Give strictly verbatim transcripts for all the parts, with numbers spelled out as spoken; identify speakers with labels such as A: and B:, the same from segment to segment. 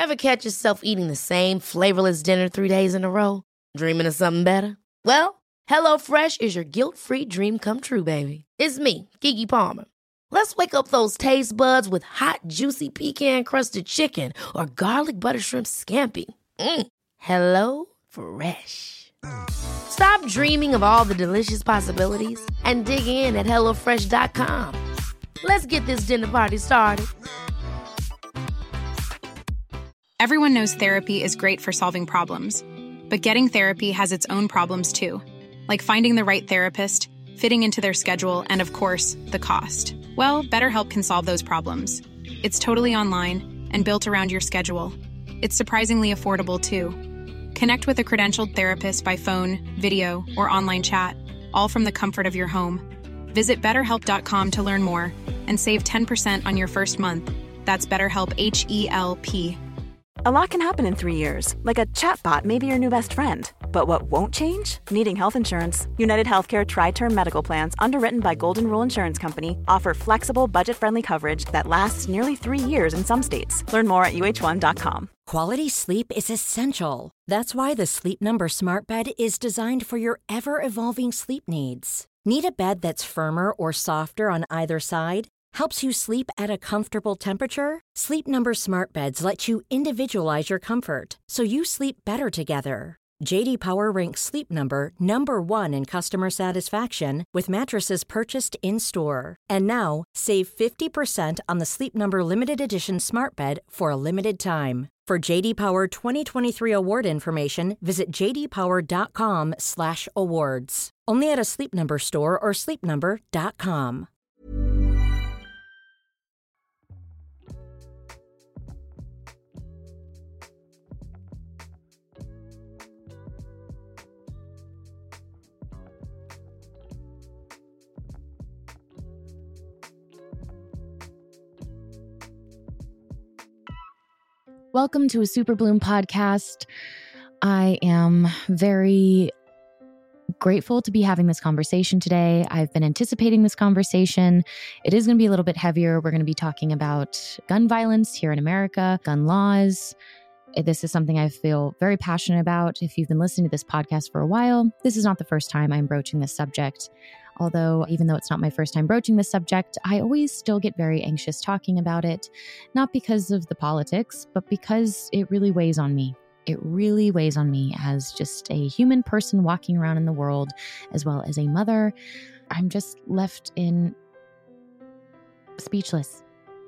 A: Ever catch yourself eating the same flavorless dinner three days in a row? Dreaming of something better? Well, HelloFresh is your guilt-free dream come true, baby. It's me, Keke Palmer. Let's wake up those taste buds with hot, juicy pecan-crusted chicken or garlic butter shrimp scampi. Mm. Hello Fresh. Stop dreaming of all the delicious possibilities and dig in at hello fresh dot com. Let's get this dinner party started.
B: Everyone knows therapy is great for solving problems, but getting therapy has its own problems too, like finding the right therapist, fitting into their schedule, and of course, the cost. Well, BetterHelp can solve those problems. It's totally online and built around your schedule. It's surprisingly affordable too. Connect with a credentialed therapist by phone, video, or online chat, all from the comfort of your home. Visit better help dot com to learn more and save ten percent on your first month. That's BetterHelp, H E L P.
C: A lot can happen in three years, like a chatbot may be your new best friend. But what won't change? Needing health insurance. United Healthcare Tri-Term Medical Plans, underwritten by Golden Rule Insurance Company, offer flexible, budget-friendly coverage that lasts nearly three years in some states. Learn more at U H one dot com.
D: Quality sleep is essential. That's why the Sleep Number Smart Bed is designed for your ever-evolving sleep needs. Need a bed that's firmer or softer on either side? Helps you sleep at a comfortable temperature? Sleep Number Smart Beds let you individualize your comfort, so you sleep better together. J D Power ranks Sleep Number number one in customer satisfaction with mattresses purchased in-store. And now, save fifty percent on the Sleep Number Limited Edition Smart Bed for a limited time. For J D Power twenty twenty-three award information, visit j d power dot com slash awards. Only at a Sleep Number store or sleep number dot com.
E: Welcome to a Super Bloom podcast. I am very grateful to be having this conversation today. I've been anticipating this conversation. It is going to be a little bit heavier. We're going to be talking about gun violence here in America, gun laws. This is something I feel very passionate about. If you've been listening to this podcast for a while, this is not the first time I'm broaching this subject. Although, even though it's not my first time broaching this subject, I always still get very anxious talking about it, not because of the politics, but because it really weighs on me. It really weighs on me as just a human person walking around in the world, as well as a mother. I'm just left in speechless.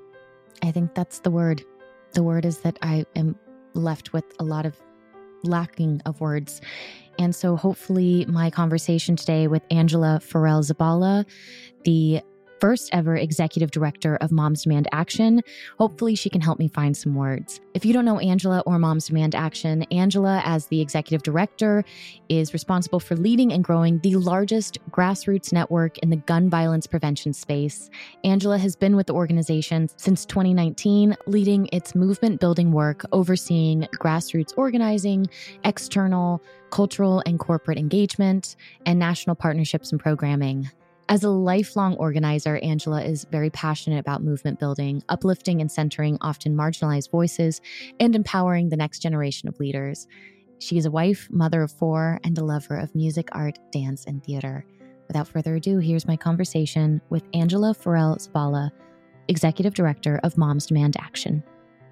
E: I think that's the word. The word is that I am left with a lot of lacking of words. And so hopefully my conversation today with Angela Farrell-Zabala, the first ever executive director of Moms Demand Action, hopefully she can help me find some words. If you don't know Angela or Moms Demand Action, Angela, as the executive director, is responsible for leading and growing the largest grassroots network in the gun violence prevention space. Angela has been with the organization since twenty nineteen, leading its movement building work, overseeing grassroots organizing, external, cultural, and corporate engagement, and national partnerships and programming. As a lifelong organizer, Angela is very passionate about movement building, uplifting and centering often marginalized voices, and empowering the next generation of leaders. She is a wife, mother of four, and a lover of music, art, dance, and theater. Without further ado, here's my conversation with Angela Farrell-Zabala, Executive Director of Moms Demand Action.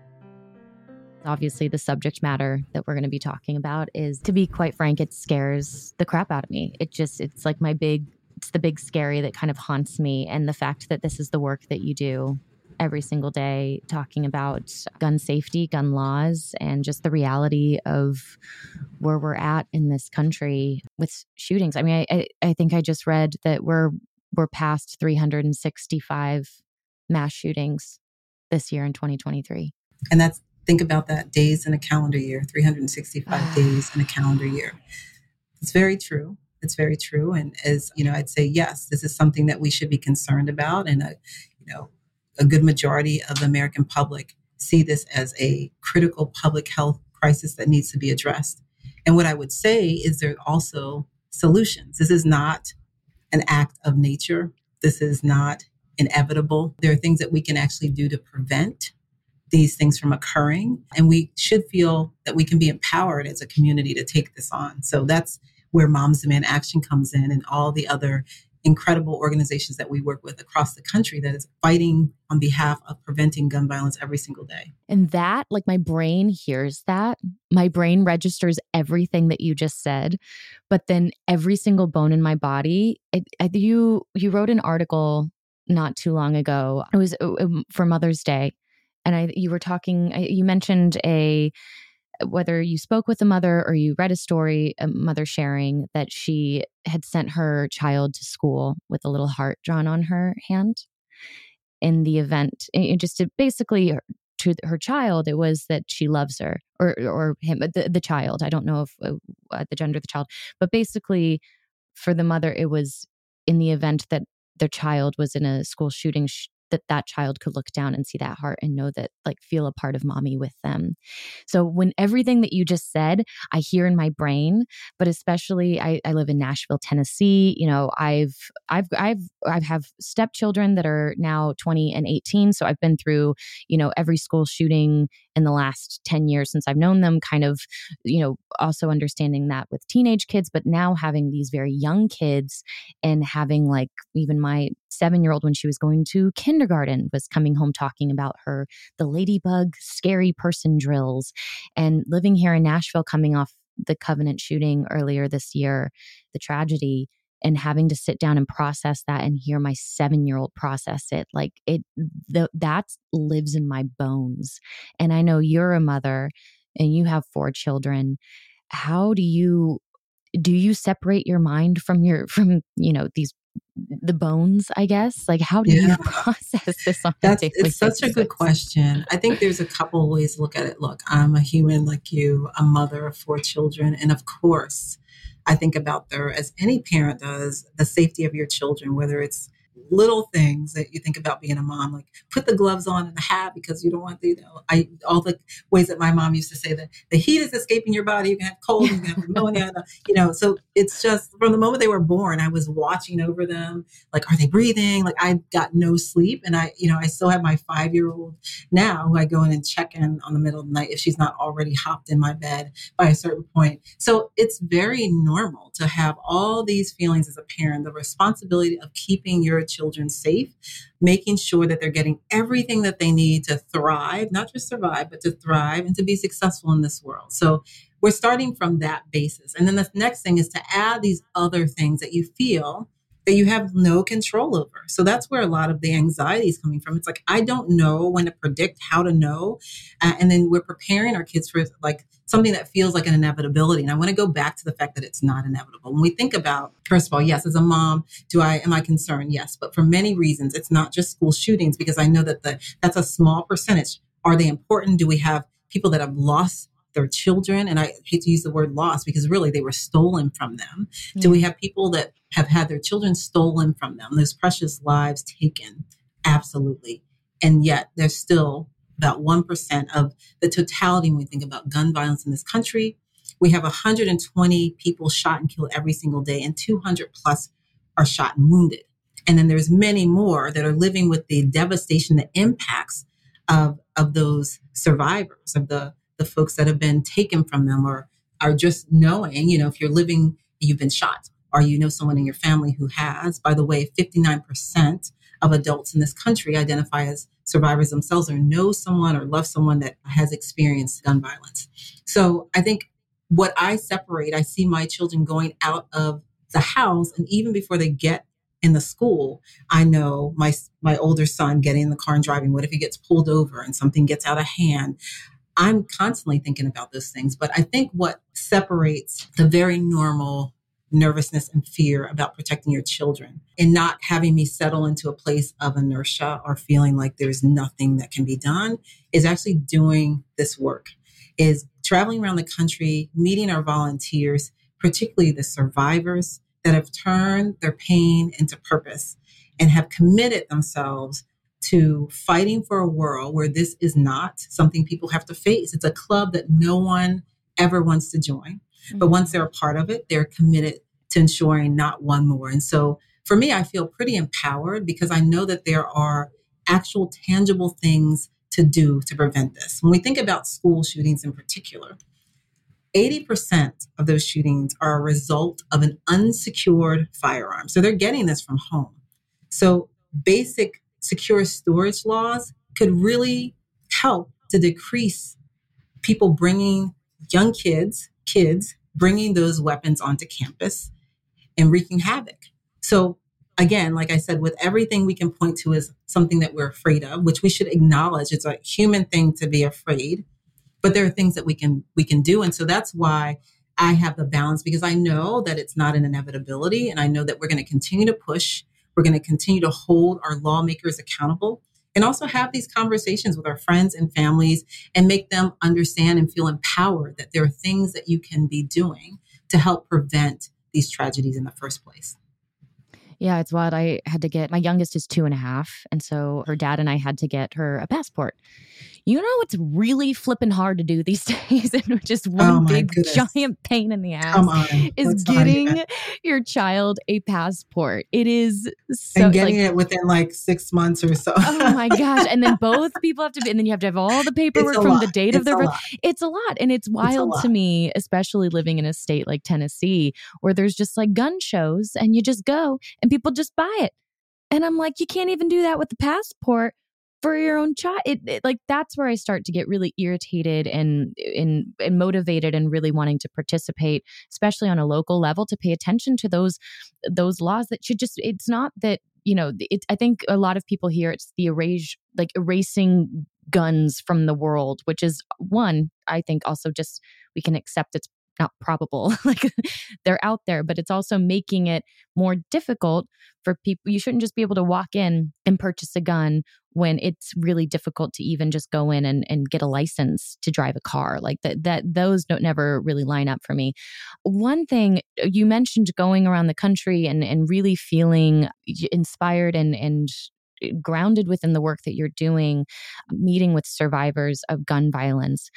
E: Obviously, the subject matter that we're going to be talking about is, to be quite frank, it scares the crap out of me. It just, it's like my big It's the big scary that kind of haunts me. And the fact that this is the work that you do every single day, talking about gun safety, gun laws, and just the reality of where we're at in this country with shootings. I mean, I, I think I just read that we're we're past three hundred sixty-five mass shootings this year in twenty twenty-three.
F: And that's, think about that, days in a calendar year, three hundred sixty-five days in a calendar year. It's very true. It's very true. And as, you know, I'd say, yes, this is something that we should be concerned about. And, a, you know, a good majority of the American public see this as a critical public health crisis that needs to be addressed. And what I would say is there are also solutions. This is not an act of nature. This is not inevitable. There are things that we can actually do to prevent these things from occurring. And we should feel that we can be empowered as a community to take this on. So that's where Moms Demand Action comes in, and all the other incredible organizations that we work with across the country that is fighting on behalf of preventing gun violence every single day.
E: And that, like, my brain hears that. My brain registers everything that you just said, but then every single bone in my body, it, it, you, you wrote an article not too long ago. It was uh, for Mother's Day. And I, you were talking, you mentioned a, whether you spoke with a mother or you read a story, a mother sharing that she had sent her child to school with a little heart drawn on her hand in the event, it just to basically to her child, it was that she loves her or or him, the, the child. I don't know if uh, the gender of the child, but basically for the mother, it was in the event that their child was in a school shooting, sh- that that child could look down and see that heart and know that, like, feel a part of mommy with them. So when everything that you just said, I hear in my brain, but especially I, I live in Nashville, Tennessee. You know, I've, I've, I've, I have stepchildren that are now twenty and eighteen. So I've been through, you know, every school shooting in the last ten years since I've known them, kind of, you know, also understanding that with teenage kids, but now having these very young kids and having, like, even my seven-year-old, when she was going to kindergarten, was coming home talking about her, the ladybug scary person drills, and living here in Nashville, coming off the Covenant shooting earlier this year, the tragedy, and having to sit down and process that and hear my seven-year-old process it. Like it, the, that lives in my bones. And I know you're a mother and you have four children. How do you, do you separate your mind from your, from, you know, these, the bones, I guess? Like, how do yeah. you process this on
F: That's,
E: a daily
F: It's such
E: basis?
F: a good question. I think there's a couple of ways to look at it. Look, I'm a human like you, a mother of four children. And of course, I think about there, as any parent does, the safety of your children, whether it's little things that you think about being a mom, like put the gloves on and the hat because you don't want the, you know, I, all the ways that my mom used to say that the heat is escaping your body, you can have cold, you can have pneumonia, you know, so it's just from the moment they were born, I was watching over them. Like, are they breathing? Like, I got no sleep. And I, you know, I still have my five-year-old now who I go in and check in on the middle of the night if she's not already hopped in my bed by a certain point. So it's very normal to have all these feelings as a parent, the responsibility of keeping your children safe, making sure that they're getting everything that they need to thrive, not just survive, but to thrive and to be successful in this world. So we're starting from that basis. And then the next thing is to add these other things that you feel that you have no control over. So that's where a lot of the anxiety is coming from. It's like, I don't know when to predict, how to know. Uh, and then we're preparing our kids for like something that feels like an inevitability. And I want to go back to the fact that it's not inevitable. When we think about, first of all, yes, as a mom, do I, am I concerned? Yes. But for many reasons, it's not just school shootings, because I know that the, that's a small percentage. Are they important? Do we have people that have lost their children? And I hate to use the word lost because really they were stolen from them. Mm-hmm. Do we have people that have had their children stolen from them, those precious lives taken? Absolutely. And yet there's still about one percent of the totality when we think about gun violence in this country. We have one hundred twenty people shot and killed every single day, and two hundred plus are shot and wounded. And then there's many more that are living with the devastation, the impacts of, of those survivors, of the the folks that have been taken from them, or are just knowing, you know, if you're living, you've been shot, or you know someone in your family who has. By the way, fifty-nine percent of adults in this country identify as survivors themselves, or know someone or love someone that has experienced gun violence. So I think what I separate, I see my children going out of the house, and even before they get in the school, I know my my older son getting in the car and driving. What if he gets pulled over and something gets out of hand? I'm constantly thinking about those things. But I think what separates the very normal nervousness and fear about protecting your children and not having me settle into a place of inertia or feeling like there's nothing that can be done is actually doing this work, is traveling around the country, meeting our volunteers, particularly the survivors that have turned their pain into purpose and have committed themselves to fighting for a world where this is not something people have to face. It's a club that no one ever wants to join. Mm-hmm. But once they're a part of it, they're committed to ensuring not one more. And so for me, I feel pretty empowered because I know that there are actual tangible things to do to prevent this? When we think about school shootings in particular, eighty percent of those shootings are a result of an unsecured firearm. So they're getting this from home. So basic secure storage laws could really help to decrease people bringing young kids, kids, bringing those weapons onto campus and wreaking havoc. So again, like I said, with everything we can point to as something that we're afraid of, which we should acknowledge, it's a human thing to be afraid, but there are things that we can we can do. And so that's why I have the balance, because I know that it's not an inevitability. And I know that we're going to continue to push. We're going to continue to hold our lawmakers accountable and also have these conversations with our friends and families and make them understand and feel empowered that there are things that you can be doing to help prevent these tragedies in the first place.
E: Yeah, it's wild. I had to get, my youngest is two and a half. And so her dad and I had to get her a passport. You know, it's really flipping hard to do these days. And just one
F: Oh, my
E: big
F: goodness.
E: giant pain in the ass
F: Come on.
E: is
F: What's the hard
E: getting
F: event?
E: your child a passport. It is so
F: And getting
E: like,
F: it within like six months or so.
E: oh my gosh. And then both people have to be, and then you have to have all the paperwork
F: It's a
E: from
F: lot.
E: the date of
F: It's
E: their
F: a
E: birth.
F: lot.
E: It's a lot. And it's wild to
F: lot.
E: me, especially living in a state like Tennessee, where there's just like gun shows and you just go and people just buy it. And I'm like, you can't even do that with the passport for your own child. It, it, like, that's where I start to get really irritated and, and, and motivated and really wanting to participate, especially on a local level, to pay attention to those, those laws that should just, it's not that, you know, it, I think a lot of people here, it's the erase, like erasing guns from the world, which is one, I think also just, we can accept it's not probable, like they're out there, but it's also making it more difficult for people. You shouldn't just be able to walk in and purchase a gun when it's really difficult to even just go in and, and get a license to drive a car. Like that, that those don't never really line up for me. One thing you mentioned, going around the country and, and really feeling inspired and, and grounded within the work that you're doing, meeting with survivors of gun violence.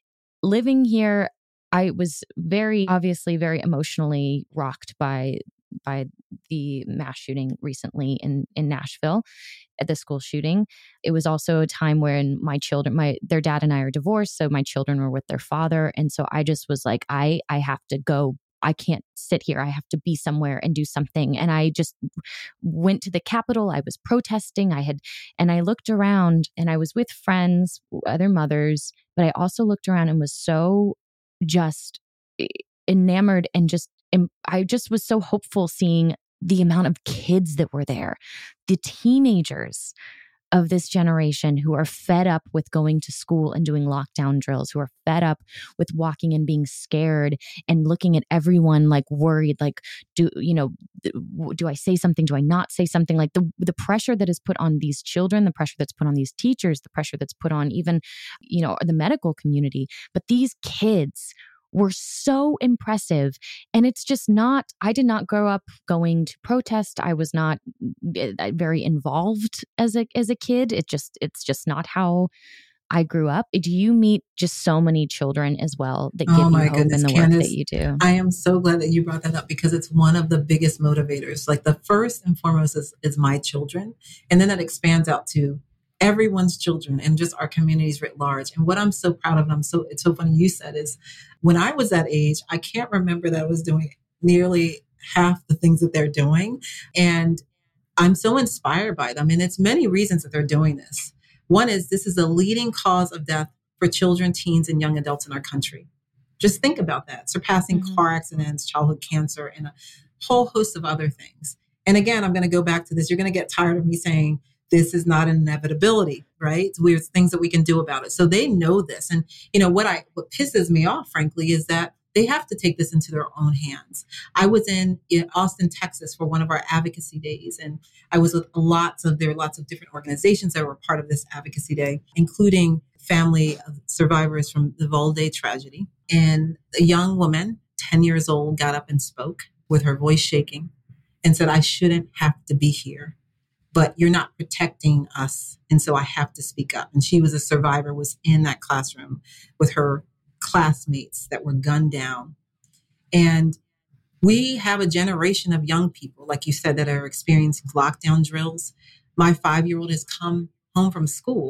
E: Living here, I was very, obviously very emotionally rocked by by the mass shooting recently in, in Nashville, at the school shooting. It was also a time when my children, my their dad and I are divorced, so my children were with their father. And so I just was like, I I have to go. I can't sit here. I have to be somewhere and do something. And I just went to the Capitol. I was protesting. I had, and I looked around and I was with friends, other mothers, but I also looked around and was so just enamored and just, I just was so hopeful seeing the amount of kids that were there, the teenagers of this generation who are fed up with going to school and doing lockdown drills, who are fed up with walking and being scared and looking at everyone like worried, like, do, you know, do I say something? Do I not say something? Like the, the pressure that is put on these children, the pressure that's put on these teachers, the pressure that's put on even, you know, the medical community. But these kids were so impressive. And it's just not, I did not grow up going to protest. I was not very involved as a as a kid. It just, it's just not how I grew up. Do you meet just so many children as well that give
F: Oh
E: you
F: my
E: hope
F: goodness,
E: in the
F: Candace,
E: work that you do?
F: I am so glad that you brought that up, because it's one of the biggest motivators. Like the first and foremost is, is my children. And then that expands out to everyone's children and just our communities writ large. And what I'm so proud of, and I'm so, it's so funny you said, is when I was that age, I can't remember that I was doing nearly half the things that they're doing. And I'm so inspired by them. And it's many reasons that they're doing this. One is this is a leading cause of death for children, teens, and young adults in our country. Just think about that, surpassing mm-hmm. car accidents, childhood cancer, and a whole host of other things. And again, I'm going to go back to this. You're going to get tired of me saying, this is not an inevitability, right? It's weird things that we can do about it. So they know this. And, you know, what I, what pisses me off, frankly, is that they have to take this into their own hands. I was in, in Austin, Texas for one of our advocacy days. And I was with lots of, there were lots of different organizations that were part of this advocacy day, including family of survivors from the Uvalde tragedy. And a young woman, ten years old, got up and spoke with her voice shaking and said, I shouldn't have to be here, but you're not protecting us. And so I have to speak up. And she was a survivor, was in that classroom with her classmates that were gunned down. And we have a generation of young people, like you said, that are experiencing lockdown drills. My five-year-old has come home from school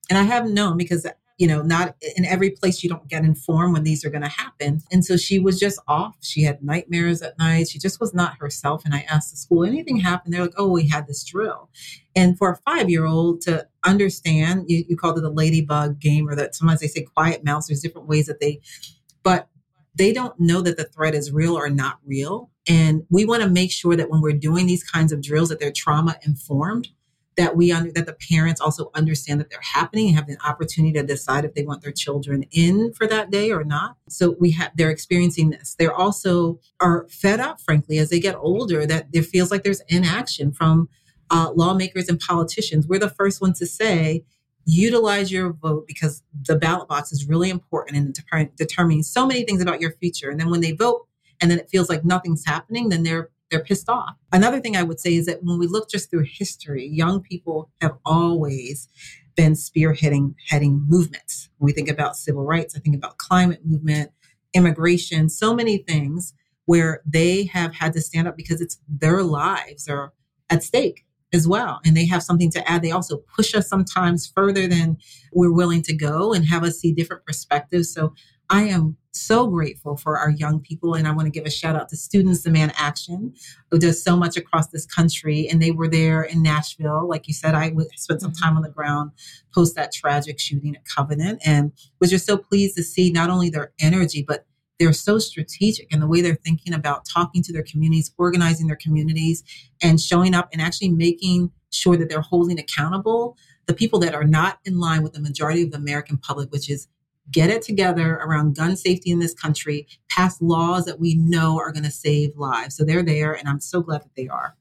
F: And I have known because, you know, not in every place you don't get informed when these are going to happen. And so she was just off. She had nightmares at night. She just was not herself. And I asked the school, anything happened? They're like, oh, we had this drill. And for a five-year-old to understand, you, you called it a ladybug game, or that sometimes they say quiet mouse. There's different ways that they, but they don't know that the threat is real or not real. And we want to make sure that when we're doing these kinds of drills, that they're trauma informed, that we under, that the parents also understand that they're happening and have an opportunity to decide if they want their children in for that day or not. So we have, they're experiencing this. They're also are fed up, frankly, as they get older, that there feels like there's inaction from uh, lawmakers and politicians. We're the first ones to say, utilize your vote because the ballot box is really important in deter- determining so many things about your future. And then when they vote and then it feels like nothing's happening, then they're they're pissed off. Another thing I would say is that when we look just through history, young people have always been spearheading heading movements. When we think about civil rights, I think about climate movement, immigration, so many things where they have had to stand up because it's their lives are at stake as well. And they have something to add. They also push us sometimes further than we're willing to go and have us see different perspectives. So I am so grateful for our young people. And I want to give a shout out to Students Demand Action, who does so much across this country. And they were there in Nashville. Like you said, I spent some time on the ground post that tragic shooting at Covenant and was just so pleased to see not only their energy, but they're so strategic in the way they're thinking about talking to their communities, organizing their communities, and showing up and actually making sure that they're holding accountable the people that are not in line with the majority of the American public, which is get it together around gun safety in this country, pass laws that we know are going to save lives. So they're there, and I'm so glad that they are.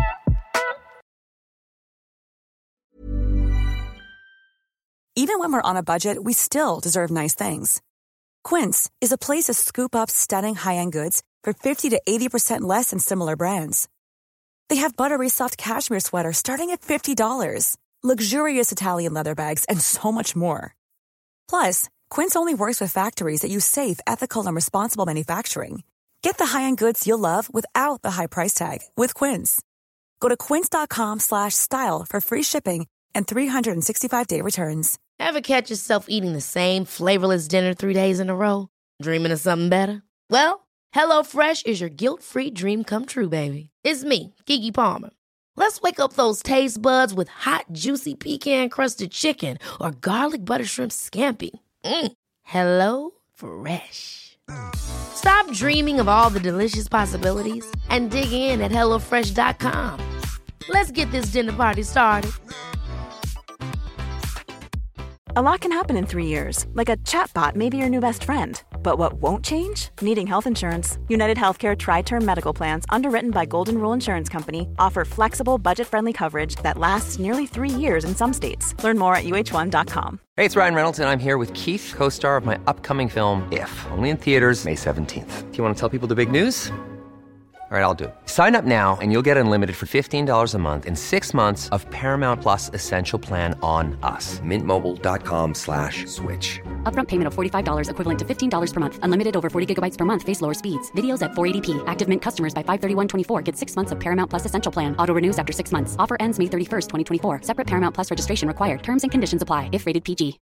G: Even when we're on a budget, we still deserve nice things. Quince is a place to scoop up stunning high-end goods for fifty to eighty percent less than similar brands. They have buttery soft cashmere sweaters starting at fifty dollars, luxurious Italian leather bags, and so much more. Plus, Quince only works with factories that use safe, ethical, and responsible manufacturing. Get the high-end goods you'll love without the high price tag with Quince. Go to quince.com slash style for free shipping and three sixty-five day returns.
A: Ever catch yourself eating the same flavorless dinner three days in a row? Dreaming of something better? Well, HelloFresh is your guilt-free dream come true, baby. It's me, Keke Palmer. Let's wake up those taste buds with hot, juicy pecan-crusted chicken or garlic butter shrimp scampi. Mm. Hello Fresh. Stop dreaming of all the delicious possibilities and dig in at hello fresh dot com. Let's get this dinner party started.
C: A lot can happen in three years, like a chatbot may be your new best friend. But what won't change? Needing health insurance. United Healthcare Tri-Term Medical Plans, underwritten by Golden Rule Insurance Company, offer flexible, budget-friendly coverage that lasts nearly three years in some states. Learn more at U H one dot com.
H: Hey, it's Ryan Reynolds, and I'm here with Keith, co-star of my upcoming film, If, only in theaters May seventeenth. Do you want to tell people the big news? All right, I'll do it. Sign up now and you'll get unlimited for fifteen dollars a month and six months of Paramount Plus Essential Plan on us. Mint Mobile dot com slash switch.
I: Upfront payment of forty-five dollars equivalent to fifteen dollars per month. Unlimited over forty gigabytes per month. Face lower speeds. Videos at four eighty p. Active Mint customers by five thirty-one twenty-four get six months of Paramount Plus Essential Plan. Auto renews after six months. Offer ends May thirty-first, twenty twenty-four. Separate Paramount Plus registration required. Terms and conditions apply if rated P G.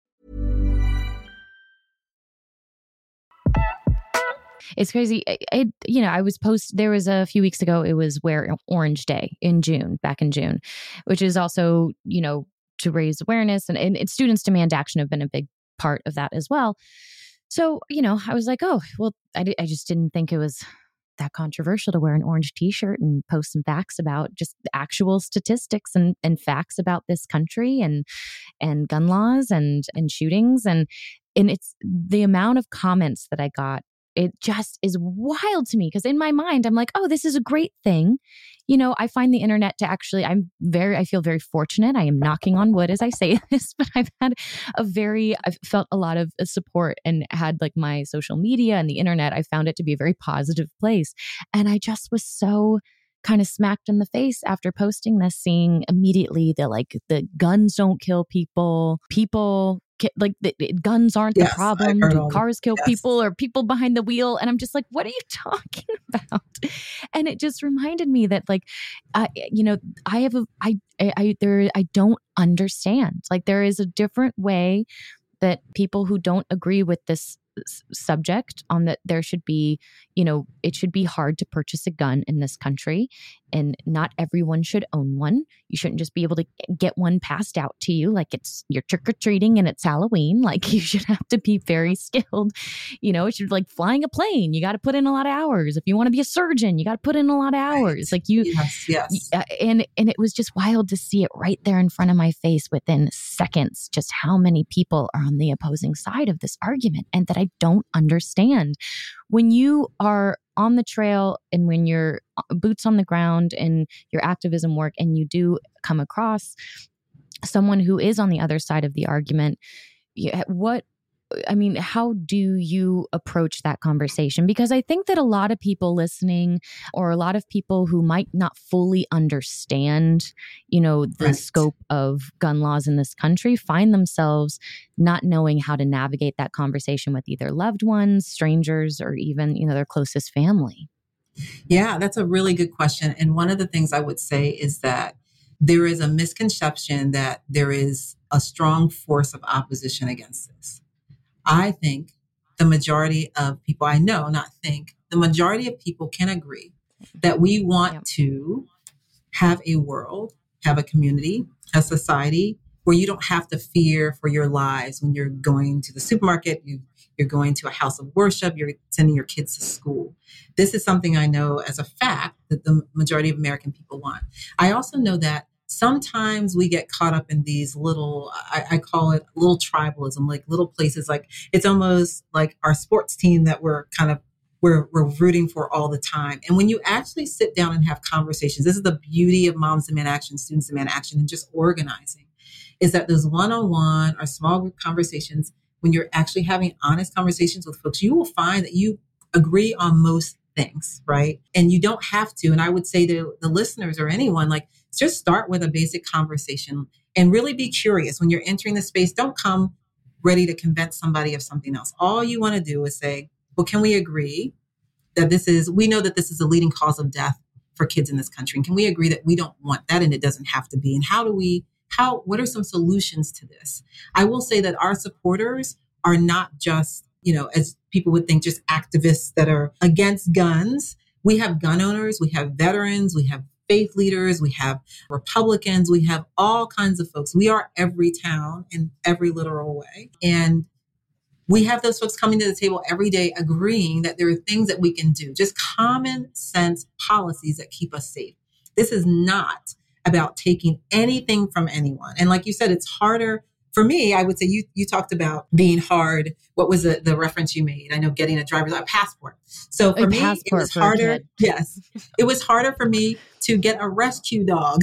E: It's crazy. I, I, you know, I was post, there was a few weeks ago, it was Wear Orange Day in June, back in June, which is also, you know, to raise awareness, and, and, and Students Demand Action have been a big part of that as well. So, you know, I was like, oh, well, I, I just didn't think it was that controversial to wear an orange t-shirt and post some facts about just actual statistics and, and facts about this country and, and gun laws and, and shootings. And, and it's the amount of comments that I got. It just is wild to me because in my mind, I'm like, oh, this is a great thing. You know, I find the internet to actually, I'm very, I feel very fortunate. I am knocking on wood as I say this, but I've had a very, I've felt a lot of support and had like my social media and the internet. I found it to be a very positive place. And I just was so kind of smacked in the face after posting this, seeing immediately the like the guns don't kill people, people like the, the guns aren't
F: yes,
E: the problem. Do cars kill
F: yes.
E: people or people behind the wheel? And I'm just like, what are you talking about? And it just reminded me that like, I, you know, I have a, I, I, there, I don't understand. Like there is a different way that people who don't agree with this subject on that there should be, you know, it should be hard to purchase a gun in this country, and not everyone should own one. You shouldn't just be able to get one passed out to you like it's you're trick-or-treating and it's Halloween. Like you should have to be very skilled. You know, it should like flying a plane. You got to put in a lot of hours. If you want to be a surgeon, you got to put in a lot of hours. Right. Like you,
F: yes, yes.
E: And, and it was just wild to see it right there in front of my face within seconds, just how many people are on the opposing side of this argument and that I don't understand. When you are on the trail and when you're boots on the ground in your activism work and you do come across someone who is on the other side of the argument, what, I mean, how do you approach that conversation? Because I think that a lot of people listening, or a lot of people who might not fully understand, you know, the
F: right.
E: scope of gun laws in this country, find themselves not knowing how to navigate that conversation with either loved ones, strangers, or even, you know, their closest family.
F: Yeah, that's a really good question. And one of the things I would say is that there is a misconception that there is a strong force of opposition against this. I think the majority of people, I know, not think, the majority of people can agree that we want yep. to have a world, have a community, a society where you don't have to fear for your lives when you're going to the supermarket, you, you're going to a house of worship, you're sending your kids to school. This is something I know as a fact that the majority of American people want. I also know that sometimes we get caught up in these little, I, I call it little tribalism, like little places, like it's almost like our sports team that we're kind of, we're, we're rooting for all the time. And when you actually sit down and have conversations, this is the beauty of Moms Demand Action, Students Demand Action, and just organizing, is that those one-on-one or small group conversations, when you're actually having honest conversations with folks, you will find that you agree on most things, right? And you don't have to. And I would say to the listeners or anyone, like, just start with a basic conversation and really be curious. When you're entering the space, don't come ready to convince somebody of something else. All you want to do is say, well, can we agree that this is, we know that this is a leading cause of death for kids in this country. And can we agree that we don't want that and it doesn't have to be? And how do we, how, what are some solutions to this? I will say that our supporters are not just, you know, as people would think, just activists that are against guns. We have gun owners, we have veterans, we have faith leaders, we have Republicans, we have all kinds of folks. We are every town in every literal way. And we have those folks coming to the table every day agreeing that there are things that we can do, just common sense policies that keep us safe. This is not about taking anything from anyone. And like you said, it's harder. For me, I would say you you talked about being hard. What was the, the reference you made? I know getting a driver's a passport. So for
E: a
F: me, it was harder. Yes, it was harder for me to get a rescue dog.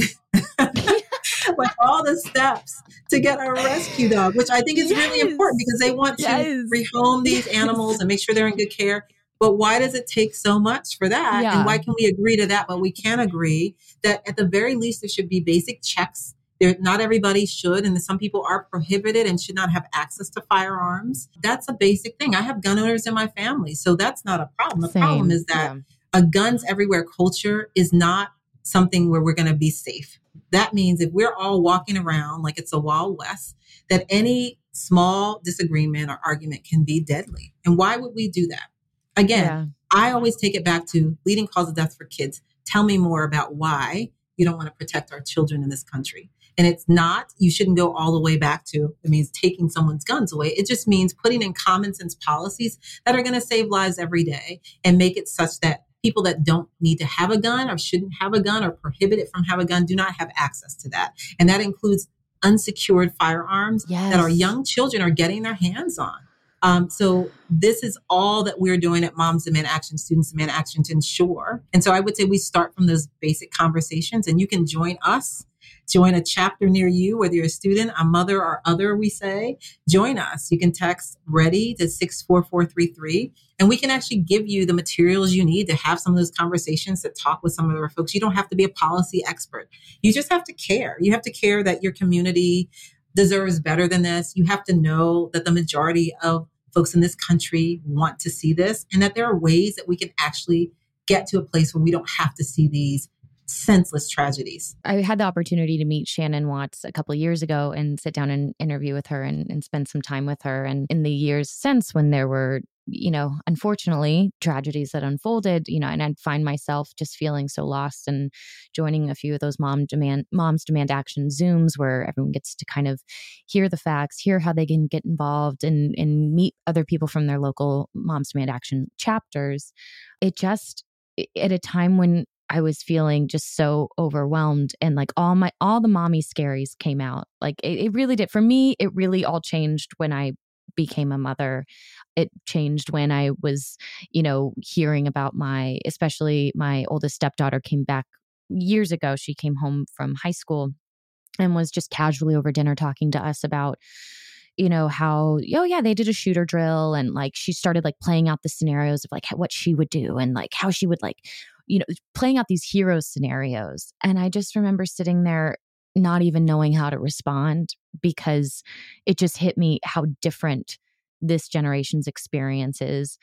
F: Like all the steps to get a rescue dog, which I think is yes. really important because they want to yes. rehome these animals and make sure they're in good care. But why does it take so much for that? Yeah. And why can we agree to that? But we can agree that at the very least, there should be basic checks. There, not everybody should, and some people are prohibited and should not have access to firearms. That's a basic thing. I have gun owners in my family, so that's not a problem. The Same. problem is that yeah. a guns everywhere culture is not something where we're going to be safe. That means if we're all walking around like it's a Wild West, that any small disagreement or argument can be deadly. And why would we do that? Again, yeah. I always take it back to leading cause of death for kids. Tell me more about why you don't want to protect our children in this country. And it's not, you shouldn't go all the way back to, it means taking someone's guns away. It just means putting in common sense policies that are going to save lives every day and make it such that people that don't need to have a gun or shouldn't have a gun or prohibited from have a gun do not have access to that. And that includes unsecured firearms yes. that our young children are getting their hands on. Um, so this is all that we're doing at Moms Demand Action, Students Demand Action to ensure. And so I would say we start from those basic conversations, and you can join us join a chapter near you, whether you're a student, a mother, or other, we say, join us. You can text READY to six four four three three, and we can actually give you the materials you need to have some of those conversations, to talk with some of our folks. You don't have to be a policy expert. You just have to care. You have to care that your community deserves better than this. You have to know that the majority of folks in this country want to see this, and that there are ways that we can actually get to a place where we don't have to see these senseless tragedies.
E: I had the opportunity to meet Shannon Watts a couple of years ago and sit down and interview with her and, and spend some time with her. And in the years since, when there were, you know, unfortunately, tragedies that unfolded, you know, and I'd find myself just feeling so lost, and joining a few of those mom demand moms demand action Zooms where everyone gets to kind of hear the facts, hear how they can get involved, and and meet other people from their local moms demand action chapters. It just, at a time when I was feeling just so overwhelmed, and like all my, all the mommy scaries came out. Like it, it really did. For me, it really all changed when I became a mother. It changed when I was, you know, hearing about my, especially my oldest stepdaughter came back years ago. She came home from high school and was just casually over dinner talking to us about, you know, how, oh yeah, they did a shooter drill. And like, she started like playing out the scenarios of like what she would do, and like how she would like, you know, playing out these hero scenarios. And I just remember sitting there not even knowing how to respond, because it just hit me how different this generation's experience is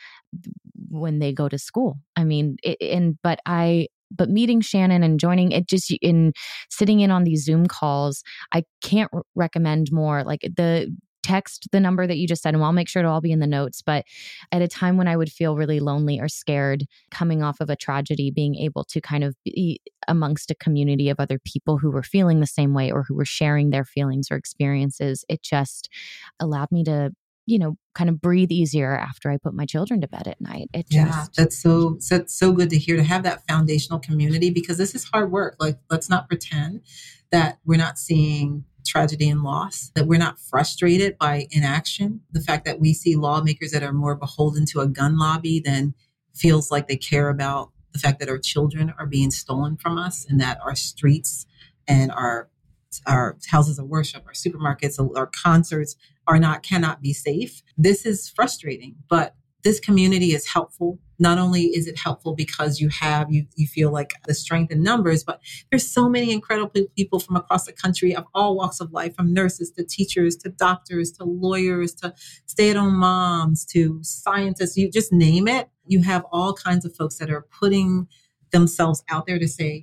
E: when they go to school. I mean, it, and, but I, but meeting Shannon and joining it, just in sitting in on these Zoom calls, I can't r- recommend more. Like the text the number that you just said, and I'll make sure to all be in the notes. But at a time when I would feel really lonely or scared coming off of a tragedy, being able to kind of be amongst a community of other people who were feeling the same way or who were sharing their feelings or experiences, it just allowed me to, you know, kind of breathe easier after I put my children to bed at night. It
F: yeah,
E: just,
F: that's so, that's so good to hear, to have that foundational community, because this is hard work. Like, let's not pretend that we're not seeing tragedy and loss, that we're not frustrated by inaction. The fact that we see lawmakers that are more beholden to a gun lobby than feels like they care about the fact that our children are being stolen from us, and that our streets and our our houses of worship, our supermarkets, our concerts are not, cannot be safe. This is frustrating, but this community is helpful. Not only is it helpful because you have, you, you feel like the strength in numbers, but there's so many incredible people from across the country of all walks of life, from nurses to teachers to doctors to lawyers to stay-at-home moms to scientists. You just name it. You have all kinds of folks that are putting themselves out there to say,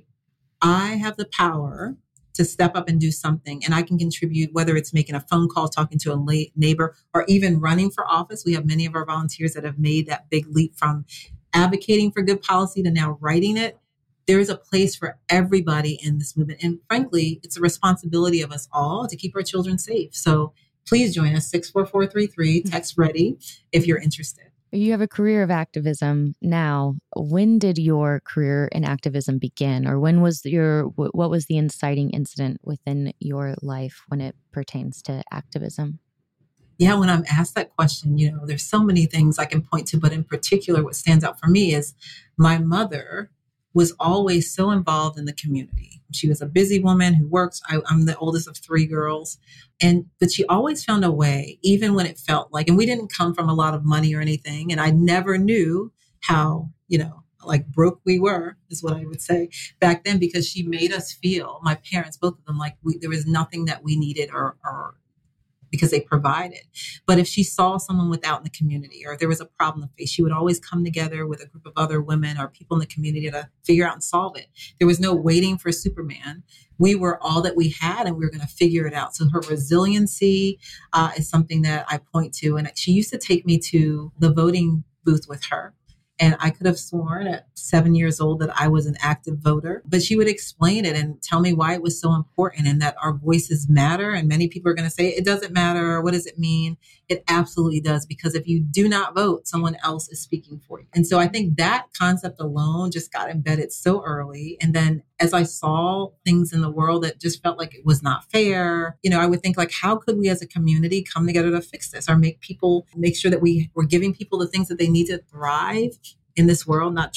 F: I have the power to step up and do something, and I can contribute, whether it's making a phone call, talking to a late neighbor, or even running for office. We have many of our volunteers that have made that big leap from advocating for good policy to now writing it. There is a place for everybody in this movement. And frankly, it's a responsibility of us all to keep our children safe. So please join us, six four four three three, text READY if you're interested.
E: You have a career of activism now. When did your career in activism begin? Or when was your, what was the inciting incident within your life when it pertains to activism?
F: Yeah, when I'm asked that question, you know, there's so many things I can point to, but in particular, what stands out for me is my mother was always so involved in the community. She was a busy woman who worked. I, I'm the oldest of three girls. And, but she always found a way, even when it felt like, and we didn't come from a lot of money or anything. And I never knew how, you know, like broke we were, is what I would say back then, because she made us feel, my parents, both of them, like we, there was nothing that we needed or, or because they provided. But if she saw someone without in the community, or if there was a problem to face, she would always come together with a group of other women or people in the community to figure out and solve it. There was no waiting for Superman. We were all that we had, and we were going to figure it out. So her resiliency uh, is something that I point to. And she used to take me to the voting booth with her. And I could have sworn at seven years old that I was an active voter, but she would explain it and tell me why it was so important and that our voices matter. And many people are going to say, it doesn't matter. What does it mean? It absolutely does, because if you do not vote, someone else is speaking for you. And so I think that concept alone just got embedded so early. And then as I saw things in the world that just felt like it was not fair, you know, I would think like, how could we as a community come together to fix this, or make people, make sure that we were giving people the things that they need to thrive in this world, not just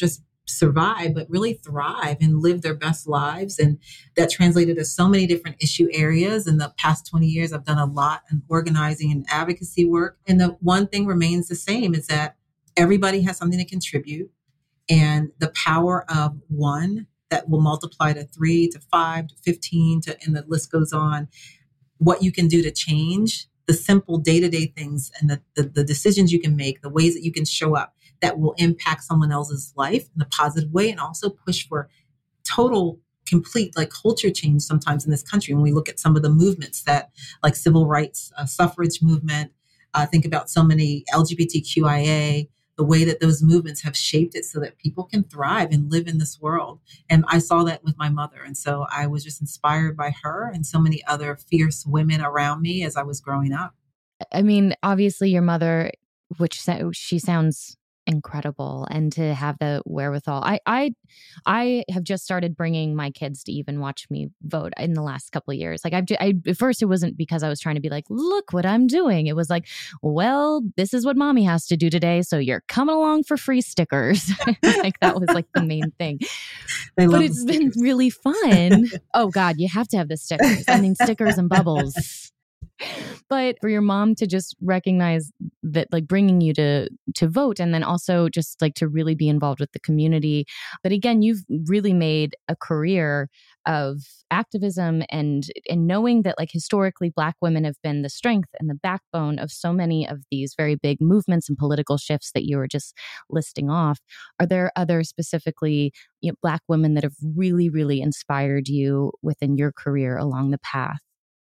F: survive, but really thrive and live their best lives. And that translated to so many different issue areas. In the past twenty years, I've done a lot in organizing and advocacy work. And the one thing remains the same is that everybody has something to contribute. And the power of one that will multiply to three, to five, to fifteen, to, and the list goes on. What you can do to change the simple day-to-day things and the, the, the decisions you can make, the ways that you can show up that will impact someone else's life in a positive way, and also push for total, complete, like culture change sometimes in this country. When we look at some of the movements that, like civil rights, uh, suffrage movement, uh, think about so many L G B T Q I A, the way that those movements have shaped it so that people can thrive and live in this world. And I saw that with my mother. And so I was just inspired by her and so many other fierce women around me as I was growing up.
E: I mean, obviously your mother, which she sounds incredible, and to have the wherewithal. I, I, I have just started bringing my kids to even watch me vote in the last couple of years. Like I've, I, at first it wasn't because I was trying to be like, look what I'm doing. It was like, well, this is what mommy has to do today. So you're coming along for free stickers. Like that was like the main thing. But it's been really fun. Oh God, you have to have the stickers. I mean, stickers and bubbles. But for your mom to just recognize that, like bringing you to to vote, and then also just like to really be involved with the community. But again, you've really made a career of activism, and and knowing that like historically Black women have been the strength and the backbone of so many of these very big movements and political shifts that you were just listing off. Are there other specifically, you know, Black women that have really, really inspired you within your career along the path?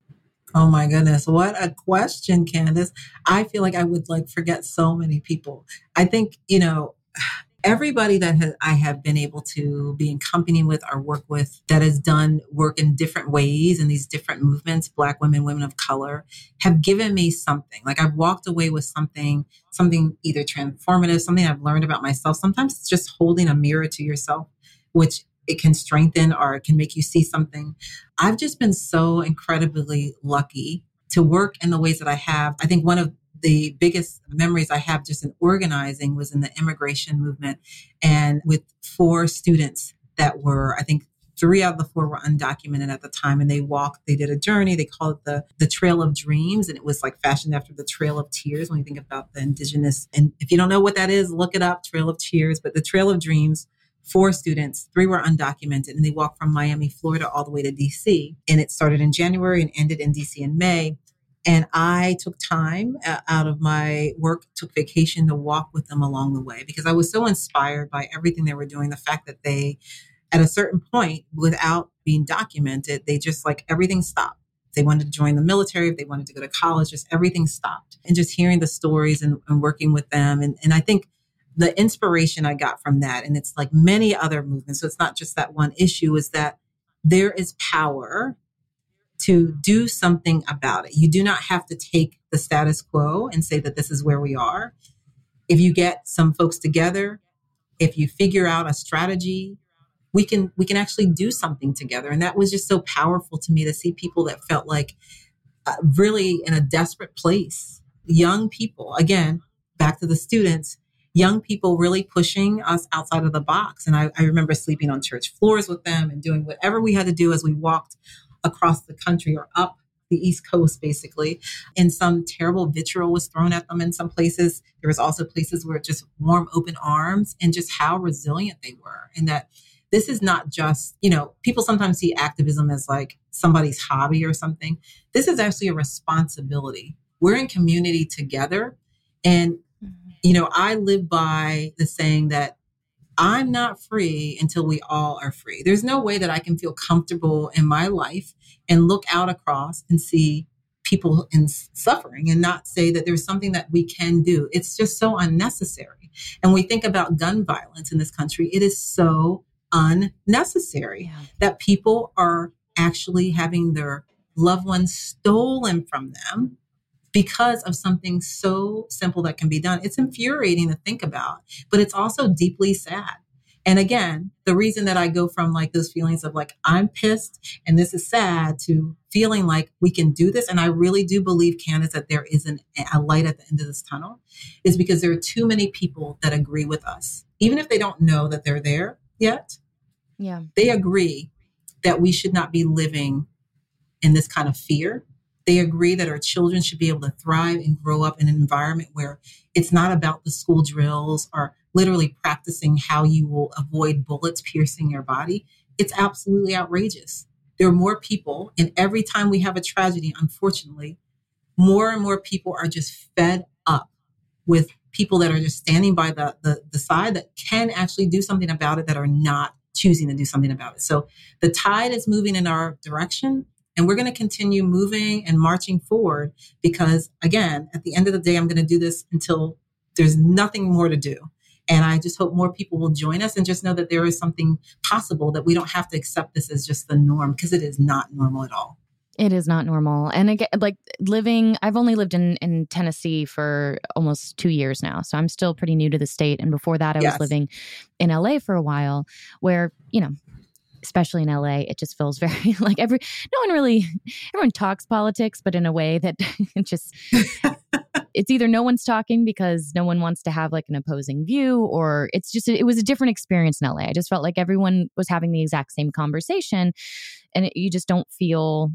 F: Oh my goodness. What a question, Candace. I feel like I would like forget so many people. I think, you know, everybody that has, I have been able to be in company with or work with that has done work in different ways in these different movements, Black women, women of color, have given me something. Like I've walked away with something, something either transformative, something I've learned about myself. Sometimes it's just holding a mirror to yourself, which it can strengthen or it can make you see something. I've just been so incredibly lucky to work in the ways that I have. I think one of the biggest memories I have just in organizing was in the immigration movement, and with four students that were, I think three out of the four were undocumented at the time, and they walked, they did a journey. They called it the, the Trail of Dreams. And it was like fashioned after the Trail of Tears when you think about the indigenous. And if you don't know what that is, look it up, Trail of Tears. But the Trail of Dreams, four students, three were undocumented, and they walked from Miami, Florida, all the way to D C. And it started in January and ended in D C in May. And I took time out of my work, took vacation to walk with them along the way, because I was so inspired by everything they were doing. The fact that they, at a certain point, without being documented, they just like everything stopped. If they wanted to join the military, if they wanted to go to college, just everything stopped. And just hearing the stories and, and working with them. And, and I think the inspiration I got from that, and it's like many other movements, so it's not just that one issue, is that there is power to do something about it. You do not have to take the status quo and say that this is where we are. If you get some folks together, if you figure out a strategy, we can we can actually do something together. And that was just so powerful to me, to see people that felt like uh, really in a desperate place. Young people, again, back to the students, young people really pushing us outside of the box. And I, I remember sleeping on church floors with them and doing whatever we had to do as we walked across the country or up the East Coast, basically. And some terrible vitriol was thrown at them in some places. There was also places where just warm, open arms, and just how resilient they were. And that this is not just, you know, people sometimes see activism as like somebody's hobby or something. This is actually a responsibility. We're in community together. And you know, I live by the saying that I'm not free until we all are free. There's no way that I can feel comfortable in my life and look out across and see people in suffering and not say that there's something that we can do. It's just so unnecessary. And we think about gun violence in this country. It is so unnecessary yeah. that people are actually having their loved ones stolen from them because of something so simple that can be done. It's infuriating to think about, but it's also deeply sad. And again, the reason that I go from like those feelings of like, I'm pissed and this is sad, to feeling like we can do this. And I really do believe, Candace, that there is an, a light at the end of this tunnel, is because there are too many people that agree with us. Even if they don't know that they're there yet,
E: yeah,
F: they agree that we should not be living in this kind of fear. They agree that our children should be able to thrive and grow up in an environment where it's not about the school drills or literally practicing how you will avoid bullets piercing your body. It's absolutely outrageous. There are more people, and every time we have a tragedy, unfortunately, more and more people are just fed up with people that are just standing by the, the, the side that can actually do something about it, that are not choosing to do something about it. So the tide is moving in our direction, and we're going to continue moving and marching forward because, again, at the end of the day, I'm going to do this until there's nothing more to do. And I just hope more people will join us and just know that there is something possible, that we don't have to accept this as just the norm, because it is not normal at all.
E: It is not normal. And again, like living, I've only lived in, in Tennessee for almost two years now. So I'm still pretty new to the state. And before that, I
F: Yes.
E: was living in L A for a while where, you know, especially in L A, it just feels very like every, no one really, everyone talks politics, but in a way that it just, it's either no one's talking because no one wants to have like an opposing view, or it's just, it was a different experience in L A. I just felt like everyone was having the exact same conversation, and it, you just don't feel,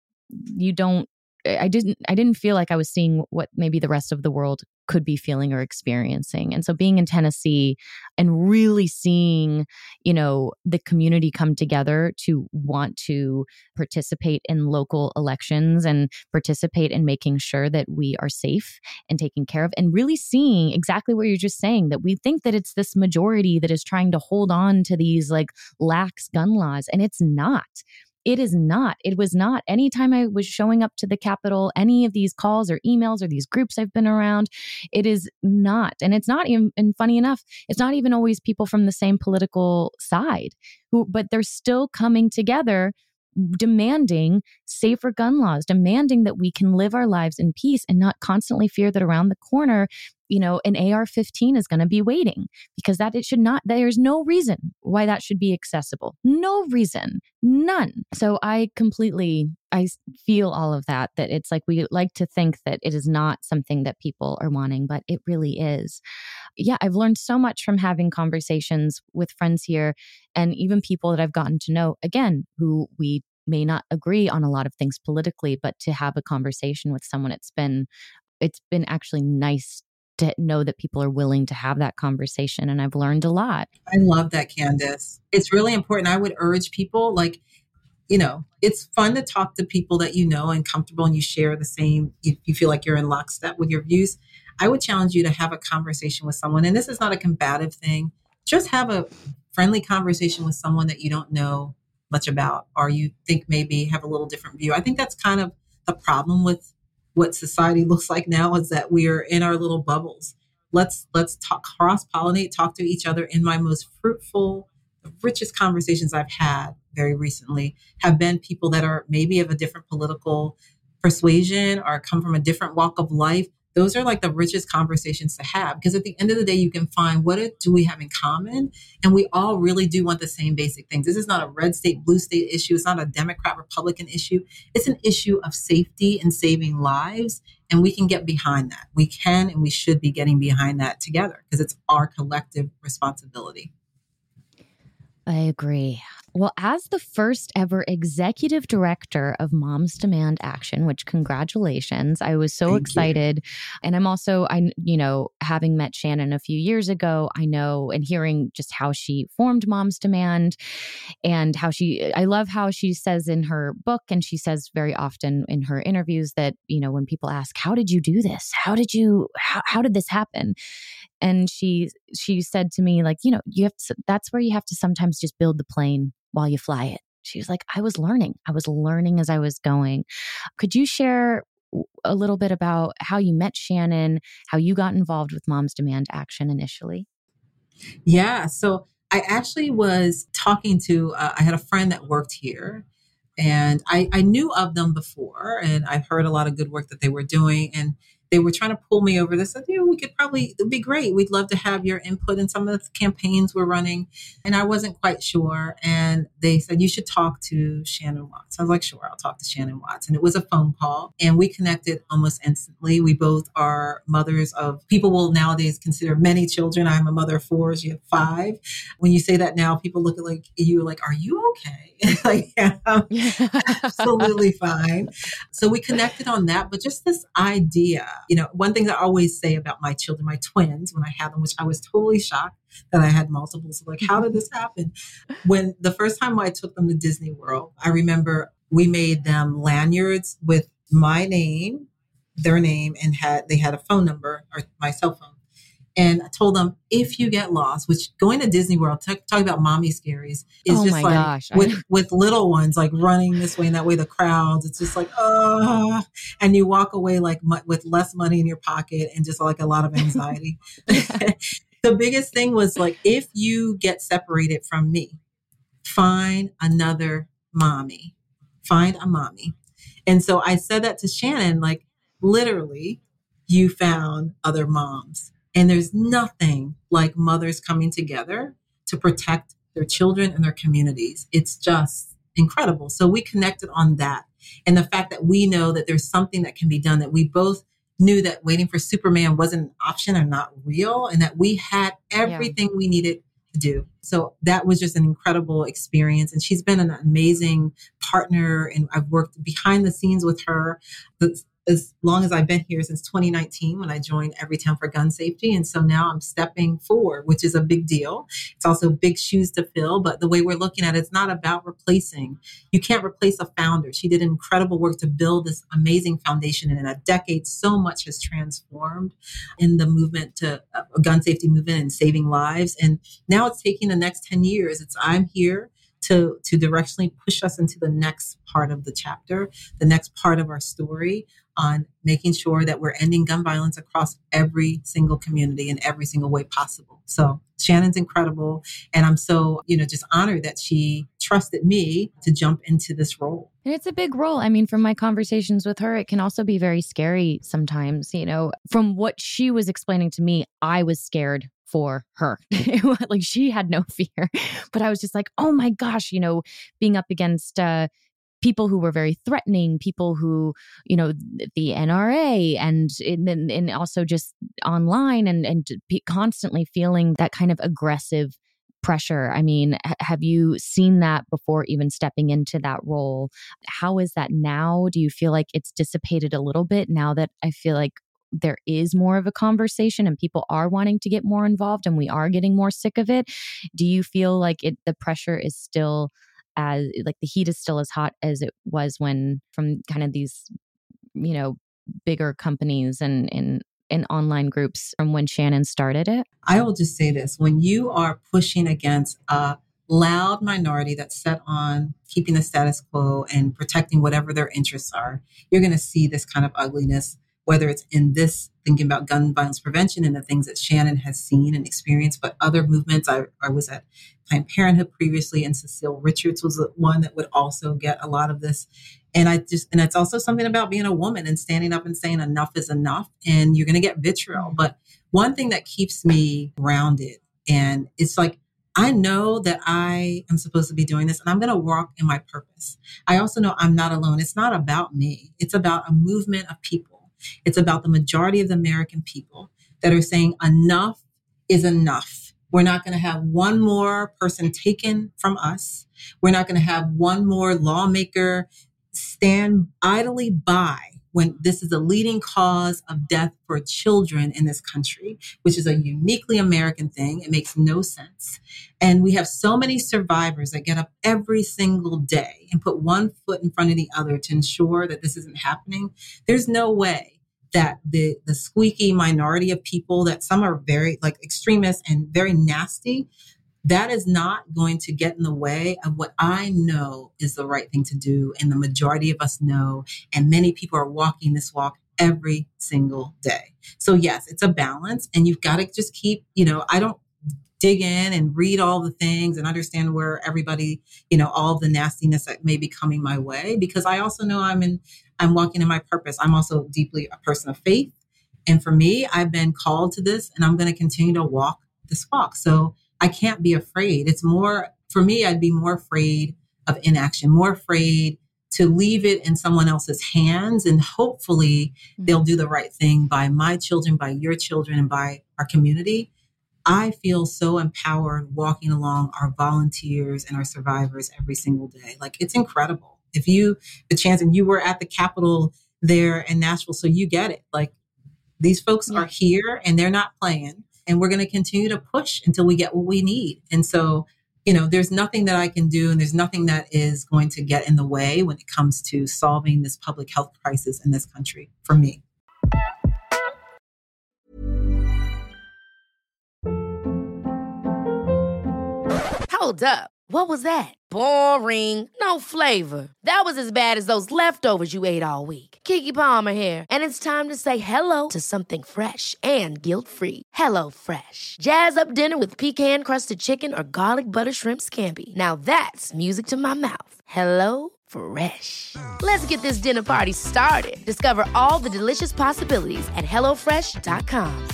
E: you don't, I didn't, I didn't feel like I was seeing what maybe the rest of the world could be feeling or experiencing. And so being in Tennessee and really seeing, you know, the community come together to want to participate in local elections and participate in making sure that we are safe and taken care of, and really seeing exactly what you're just saying, that we think that it's this majority that is trying to hold on to these like lax gun laws, and it's not. It is not. It was not. Anytime I was showing up to the Capitol, any of these calls or emails or these groups I've been around, it is not. And it's not even, and funny enough, it's not even always people from the same political side who, but they're still coming together demanding safer gun laws, demanding that we can live our lives in peace and not constantly fear that around the corner, you know, an A R fifteen is going to be waiting, because that it should not, there's no reason why that should be accessible. No reason, none. So I completely, I feel all of that, that it's like, we like to think that it is not something that people are wanting, but it really is. Yeah, I've learned so much from having conversations with friends here, and even people that I've gotten to know, again, who we may not agree on a lot of things politically, but to have a conversation with someone, it's been, it's been actually nice to know that people are willing to have that conversation. And I've learned a lot.
F: I love that, Candace. It's really important. I would urge people, like, you know, it's fun to talk to people that you know and comfortable, and you share the same, you, you feel like you're in lockstep with your views. I would challenge you to have a conversation with someone. And this is not a combative thing. Just have a friendly conversation with someone that you don't know much about, or you think maybe have a little different view. I think that's kind of the problem with what society looks like now, is that we are in our little bubbles. Let's let's talk, cross-pollinate, talk to each other. In my most fruitful, the richest conversations I've had very recently have been people that are maybe of a different political persuasion or come from a different walk of life. Those are like the richest conversations to have, because at the end of the day, you can find what do we have in common. And we all really do want the same basic things. This is not a red state, blue state issue. It's not a Democrat, Republican issue. It's an issue of safety and saving lives. And we can get behind that. We can, and we should be getting behind that together, because it's our collective responsibility.
E: I agree. Well, as the first ever executive director of Moms Demand Action, which congratulations, I was so
F: Thank
E: excited. You. And I'm also, I, you know, having met Shannon a few years ago, I know, and hearing just how she formed Moms Demand and how she, I love how she says in her book, and she says very often in her interviews that, you know, when people ask, how did you do this? How did you, how, how did this happen? And she, she said to me, like, you know, you have to, that's where you have to sometimes just build the plane while you fly it. She was like, I was learning. I was learning as I was going. Could you share a little bit about how you met Shannon, how you got involved with Moms Demand Action initially?
F: Yeah. So I actually was talking to, uh, I had a friend that worked here, and I, I knew of them before, and I've heard a lot of good work that they were doing. And they were trying to pull me over. They said, yeah, we could probably, it'd be great. We'd love to have your input in some of the campaigns we're running. And I wasn't quite sure. And they said, you should talk to Shannon Watts. I was like, sure, I'll talk to Shannon Watts. And it was a phone call and we connected almost instantly. We both are mothers of, people will nowadays consider many children. I'm a mother of four, she had five. When you say that now, people look at like you like, are you okay? Like, yeah, I'm absolutely fine. So we connected on that. But just this idea, you know, one thing that I always say about my children, my twins, when I had them, which I was totally shocked that I had multiples. Like, how did this happen? When the first time I took them to Disney World, I remember we made them lanyards with my name, their name, and had they had a phone number or my cell phone. And I told them, if you get lost, which going to Disney World, t- talk about mommy scaries, is
E: oh
F: just
E: my
F: like
E: gosh.
F: with, with little ones, like running this way and that way, the crowds, it's just like, oh, and you walk away like mu- with less money in your pocket and just like a lot of anxiety. The biggest thing was like, if you get separated from me, find another mommy, find a mommy. And so I said that to Shannon, like literally you found other moms. And there's nothing like mothers coming together to protect their children and their communities. It's just incredible. So we connected on that. And the fact that we know that there's something that can be done, that we both knew that waiting for Superman wasn't an option or not real, and that we had everything yeah. we needed to do. So that was just an incredible experience. And she's been an amazing partner. And I've worked behind the scenes with her as long as I've been here, since twenty nineteen, when I joined Everytown for Gun Safety. And so now I'm stepping forward, which is a big deal. It's also big shoes to fill. But the way we're looking at it, it's not about replacing. You can't replace a founder. She did incredible work to build this amazing foundation. And in a decade, so much has transformed in the movement to uh, gun safety movement and saving lives. And now it's taking the next ten years. It's I'm here to, to directionally push us into the next part of the chapter, the next part of our story, on making sure that we're ending gun violence across every single community in every single way possible. So Shannon's incredible. And I'm so, you know, just honored that she trusted me to jump into this role.
E: And it's a big role. I mean, from my conversations with her, it can also be very scary sometimes. You know, from what she was explaining to me, I was scared for her. Like she had no fear, but I was just like, oh my gosh, you know, being up against uh, people who were very threatening, people who, you know, the N R A and and, and also just online and, and constantly feeling that kind of aggressive pressure. I mean, h- have you seen that before even stepping into that role? How is that now? Do you feel like it's dissipated a little bit now that I feel like there is more of a conversation and people are wanting to get more involved and we are getting more sick of it? Do you feel like it, the pressure is still as like the heat is still as hot as it was when from kind of these, you know, bigger companies and in in online groups from when Shannon started it?
F: I will just say this. When you are pushing against a loud minority that's set on keeping the status quo and protecting whatever their interests are, you're going to see this kind of ugliness, whether it's in this, thinking about gun violence prevention and the things that Shannon has seen and experienced, but other movements. I, I was at Planned Parenthood previously, and Cecile Richards was the one that would also get a lot of this. And I just, and it's also something about being a woman and standing up and saying enough is enough, and you're going to get vitriol. But one thing that keeps me grounded, and it's like, I know that I am supposed to be doing this and I'm going to walk in my purpose. I also know I'm not alone. It's not about me. It's about a movement of people. It's about the majority of the American people that are saying enough is enough. We're not going to have one more person taken from us. We're not going to have one more lawmaker stand idly by when this is a leading cause of death for children in this country, which is a uniquely American thing. It makes no sense. And we have so many survivors that get up every single day and put one foot in front of the other to ensure that this isn't happening. There's no way that the, the squeaky minority of people, that some are very like extremists and very nasty, that is not going to get in the way of what I know is the right thing to do. And the majority of us know, and many people are walking this walk every single day. So yes, it's a balance, and you've got to just keep, you know, I don't dig in and read all the things and understand where everybody, you know, all the nastiness that may be coming my way, because I also know I'm in, I'm walking in my purpose. I'm also deeply a person of faith. And for me, I've been called to this and I'm going to continue to walk this walk. So I can't be afraid. It's more, for me, I'd be more afraid of inaction, more afraid to leave it in someone else's hands. And hopefully they'll do the right thing by my children, by your children, and by our community. I feel so empowered walking along our volunteers and our survivors every single day. Like, it's incredible. If you, the chance, and you were at the Capitol there in Nashville, so you get it. Like, these folks yeah. are here and they're not playing, and we're going to continue to push until we get what we need. And so, you know, there's nothing that I can do, and there's nothing that is going to get in the way when it comes to solving this public health crisis in this country for me.
A: Hold up. What was that? Boring. No flavor. That was as bad as those leftovers you ate all week. Keke Palmer here, and it's time to say hello to something fresh and guilt-free. Hello Fresh. Jazz up dinner with pecan-crusted chicken or garlic butter shrimp scampi. Now that's music to my mouth. Hello Fresh. Let's get this dinner party started. Discover all the delicious possibilities at hello fresh dot com.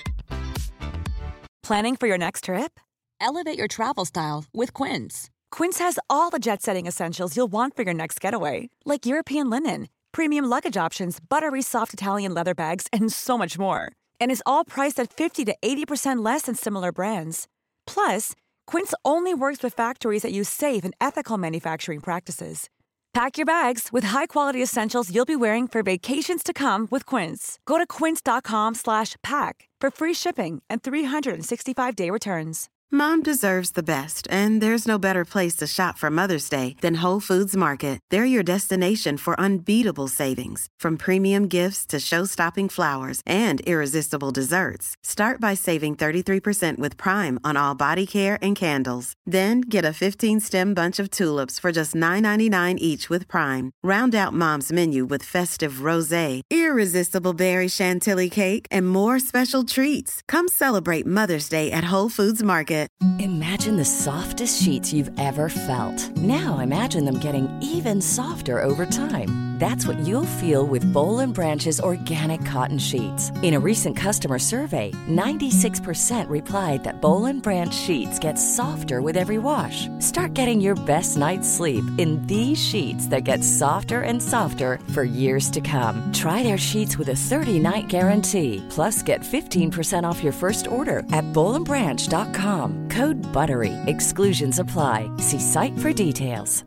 G: Planning for your next trip?
J: Elevate your travel style with Quince.
G: Quince has all the jet-setting essentials you'll want for your next getaway, like European linen, premium luggage options, buttery soft Italian leather bags, and so much more. And is all priced at fifty to eighty percent less than similar brands. Plus, Quince only works with factories that use safe and ethical manufacturing practices. Pack your bags with high-quality essentials you'll be wearing for vacations to come with Quince. Go to quince.com slash pack for free shipping and three sixty-five day returns.
K: Mom deserves the best, and there's no better place to shop for Mother's Day than Whole Foods Market. They're your destination for unbeatable savings, from premium gifts to show-stopping flowers and irresistible desserts. Start by saving thirty-three percent with Prime on all body care and candles. Then get a fifteen-stem bunch of tulips for just nine ninety-nine each with Prime. Round out Mom's menu with festive rosé, irresistible berry chantilly cake, and more special treats. Come celebrate Mother's Day at Whole Foods Market.
L: Imagine the softest sheets you've ever felt. Now imagine them getting even softer over time. That's what you'll feel with Boll and Branch's organic cotton sheets. In a recent customer survey, ninety-six percent replied that Boll and Branch sheets get softer with every wash. Start getting your best night's sleep in these sheets that get softer and softer for years to come. Try their sheets with a thirty-night guarantee. Plus, get fifteen percent off your first order at boll and branch dot com. Code BUTTERY. Exclusions apply. See site for details.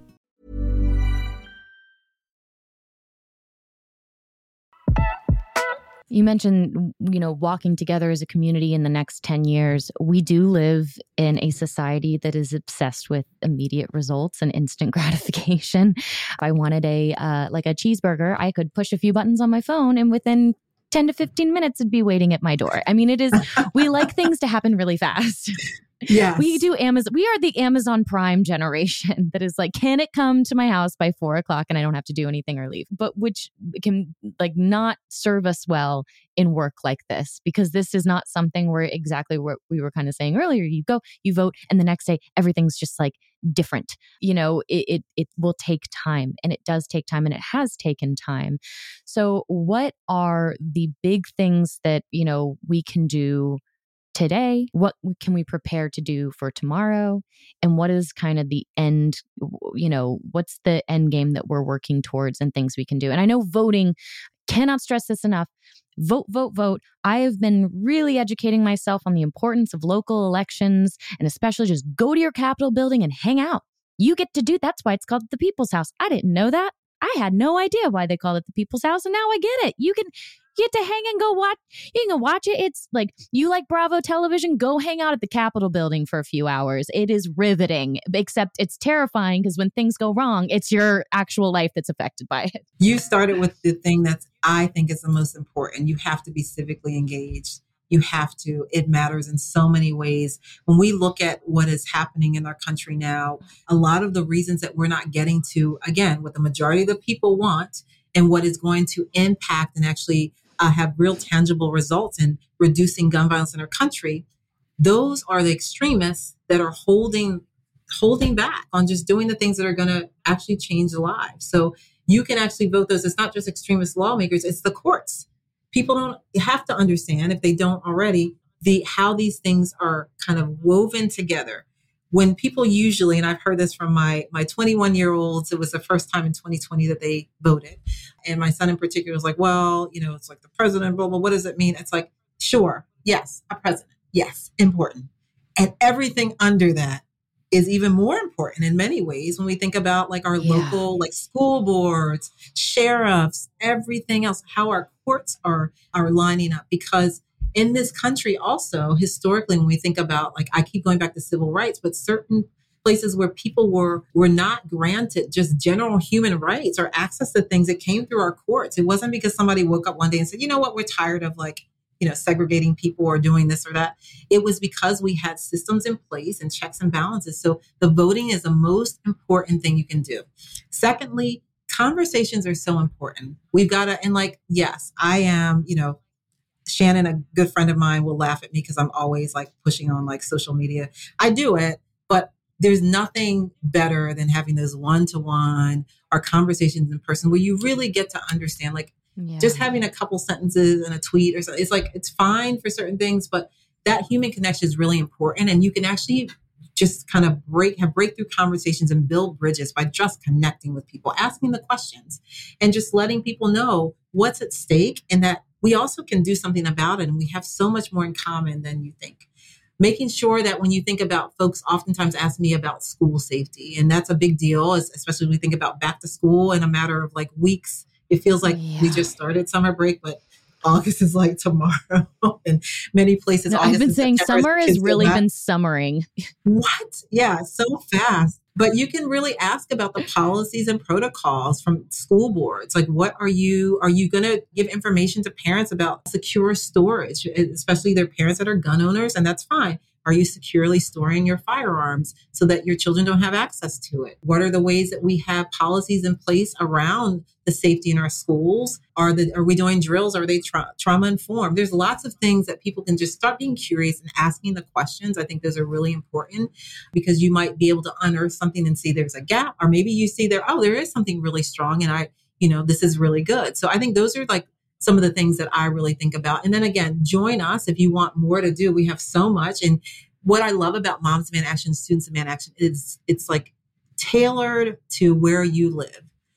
E: You mentioned, you know, walking together as a community in the next ten years. We do live in a society that is obsessed with immediate results and instant gratification. If I wanted a, uh, like a cheeseburger, I could push a few buttons on my phone and within ten to fifteen minutes it'd be waiting at my door. I mean, it is, we like things to happen really fast.
F: Yes.
E: We do Amazon. We are the Amazon Prime generation that is like, can it come to my house by four o'clock and I don't have to do anything or leave? But which can like not serve us well in work like this, because this is not something where exactly what we were kind of saying earlier. You go, you vote, and the next day everything's just like different. You know, it it, it will take time, and it does take time, and it has taken time. So what are the big things that, you know, we can do today? What can we prepare to do for tomorrow? And what is kind of the end, you know, what's the end game that we're working towards and things we can do? And I know voting, cannot stress this enough. Vote, vote, vote. I have been really educating myself on the importance of local elections, and especially just go to your Capitol building and hang out. You get to do, that's why it's called the People's House. I didn't know that. I had no idea why they call it the People's House, and now I get it. You can You get to hang and go watch. You can go watch it. It's like, you like Bravo television, go hang out at the Capitol building for a few hours. It is riveting, except it's terrifying because when things go wrong, it's your actual life that's affected by it.
F: You started with the thing that's, I think, is the most important. You have to be civically engaged. You have to. It matters in so many ways. When we look at what is happening in our country now, a lot of the reasons that we're not getting to, again, what the majority of the people want and what is going to impact and actually Uh, have real tangible results in reducing gun violence in our country, those are the extremists that are holding holding back on just doing the things that are going to actually change lives. So you can actually vote those. It's not just extremist lawmakers, it's the courts. people don't you have to understand, if they don't already, the how these things are kind of woven together. When people usually, and I've heard this from my my twenty-one year olds, it was the first time in twenty twenty that they voted. And my son in particular was like, well, you know, it's like the president, blah, blah, what does it mean? It's like, sure, yes, a president. Yes, important. And everything under that is even more important in many ways when we think about like our yeah. local, like school boards, sheriffs, everything else, how our courts are, are lining up. Because in this country also, historically, when we think about, like, I keep going back to civil rights, but certain places where people were were not granted just general human rights or access to things that came through our courts. It wasn't because somebody woke up one day and said, you know what, we're tired of like, you know, segregating people or doing this or that. It was because we had systems in place and checks and balances. So the voting is the most important thing you can do. Secondly, conversations are so important. We've got to, and like, yes, I am, you know, Shannon, a good friend of mine, will laugh at me because I'm always like pushing on like social media. I do it, but there's nothing better than having those one-to-one or conversations in person where you really get to understand, like, yeah. just having a couple sentences and a tweet or something. It's like, it's fine for certain things, but that human connection is really important. And you can actually just kind of break, have breakthrough conversations and build bridges by just connecting with people, asking the questions and just letting people know what's at stake and that we also can do something about it. And we have so much more in common than you think. Making sure that when you think about, folks oftentimes ask me about school safety, and that's a big deal, especially when we think about back to school in a matter of like weeks. It feels like yeah. we just started summer break, but August is like tomorrow. And many places,
E: no,
F: August
E: I've been saying
F: September,
E: summer has really been summering.
F: What? Yeah, so fast. But you can really ask about the policies and protocols from school boards. Like, what are you, are you going to give information to parents about secure storage, especially their parents that are gun owners? And that's fine. Are you securely storing your firearms so that your children don't have access to it? What are the ways that we have policies in place around the safety in our schools? Are the are we doing drills? Are they tra- trauma informed? There's lots of things that people can just start being curious and asking the questions. I think those are really important because you might be able to unearth something and see there's a gap, or maybe you see there, oh, there is something really strong, and I, you know, this is really good. So I think those are like some of the things that I really think about. And then again, join us if you want more to do. We have so much. And what I love about Moms Demand Action, Students Demand Action is it's like tailored to where you live.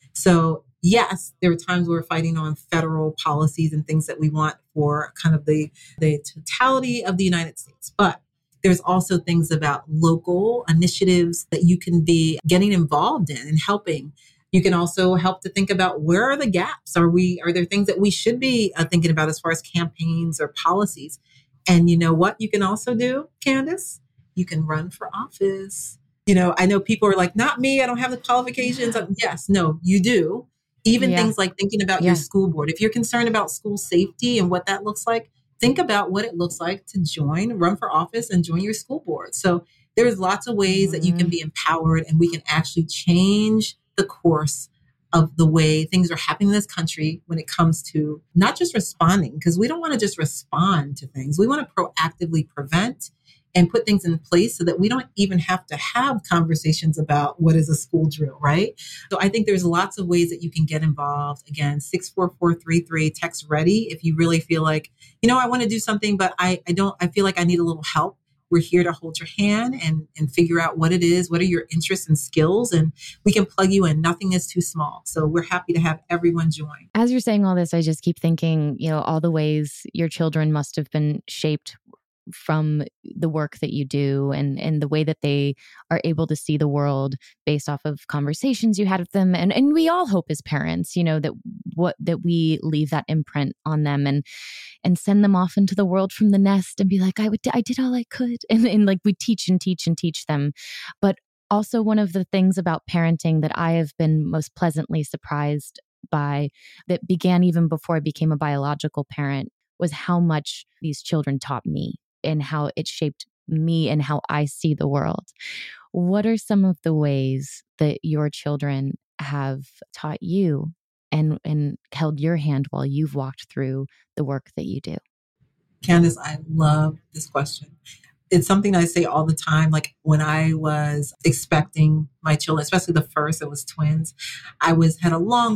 F: So yes, there are times we're fighting on federal policies and things that we want for kind of the, the totality of the United States. But there's also things about local initiatives that you can be getting involved in and helping. You can also help to think about, where are the gaps? Are we, are there things that we should be uh, thinking about as far as campaigns or policies? And you know what you can also do, Candace? You can run for office. You know, I know people are like, not me, I don't have the qualifications. Yeah. Yes, no, you do. Even yeah. things like thinking about yeah. your school board. If you're concerned about school safety and what that looks like, think about what it looks like to join, run for office and join your school board. So there's lots of ways mm-hmm. that you can be empowered, and we can actually change the course of the way things are happening in this country when it comes to not just responding, because we don't want to just respond to things. We want to proactively prevent and put things in place so that we don't even have to have conversations about what is a school drill, right? So I think there's lots of ways that you can get involved. Again, six four four three three, text READY if you really feel like, you know, I want to do something, but I, I don't, I feel like I need a little help. We're here to hold your hand and, and figure out what it is, what are your interests and skills, and we can plug you in. Nothing is too small. So we're happy to have everyone join.
E: As you're saying all this, I just keep thinking, you know, all the ways your children must have been shaped from the work that you do, and, and the way that they are able to see the world based off of conversations you had with them. And, and we all hope as parents, you know, that what, that we leave that imprint on them and, and send them off into the world from the nest and be like, I would, I did all I could. And, and like we teach and teach and teach them. But also one of the things about parenting that I have been most pleasantly surprised by, that began even before I became a biological parent, was how much these children taught me and how it shaped me and how I see the world. What are some of the ways that your children have taught you and, and held your hand while you've walked through the work that you do?
F: Candace, I love this question. It's something I say all the time. Like when I was expecting my children, especially the first, it was twins, I was had a long list of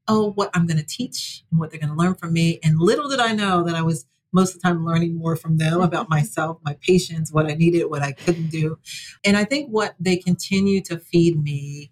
F: oh, what I'm going to teach and what they're going to learn from me. And little did I know that I was most of the time learning more from them about myself, my patients, what I needed, what I couldn't do. And I think what they continue to feed me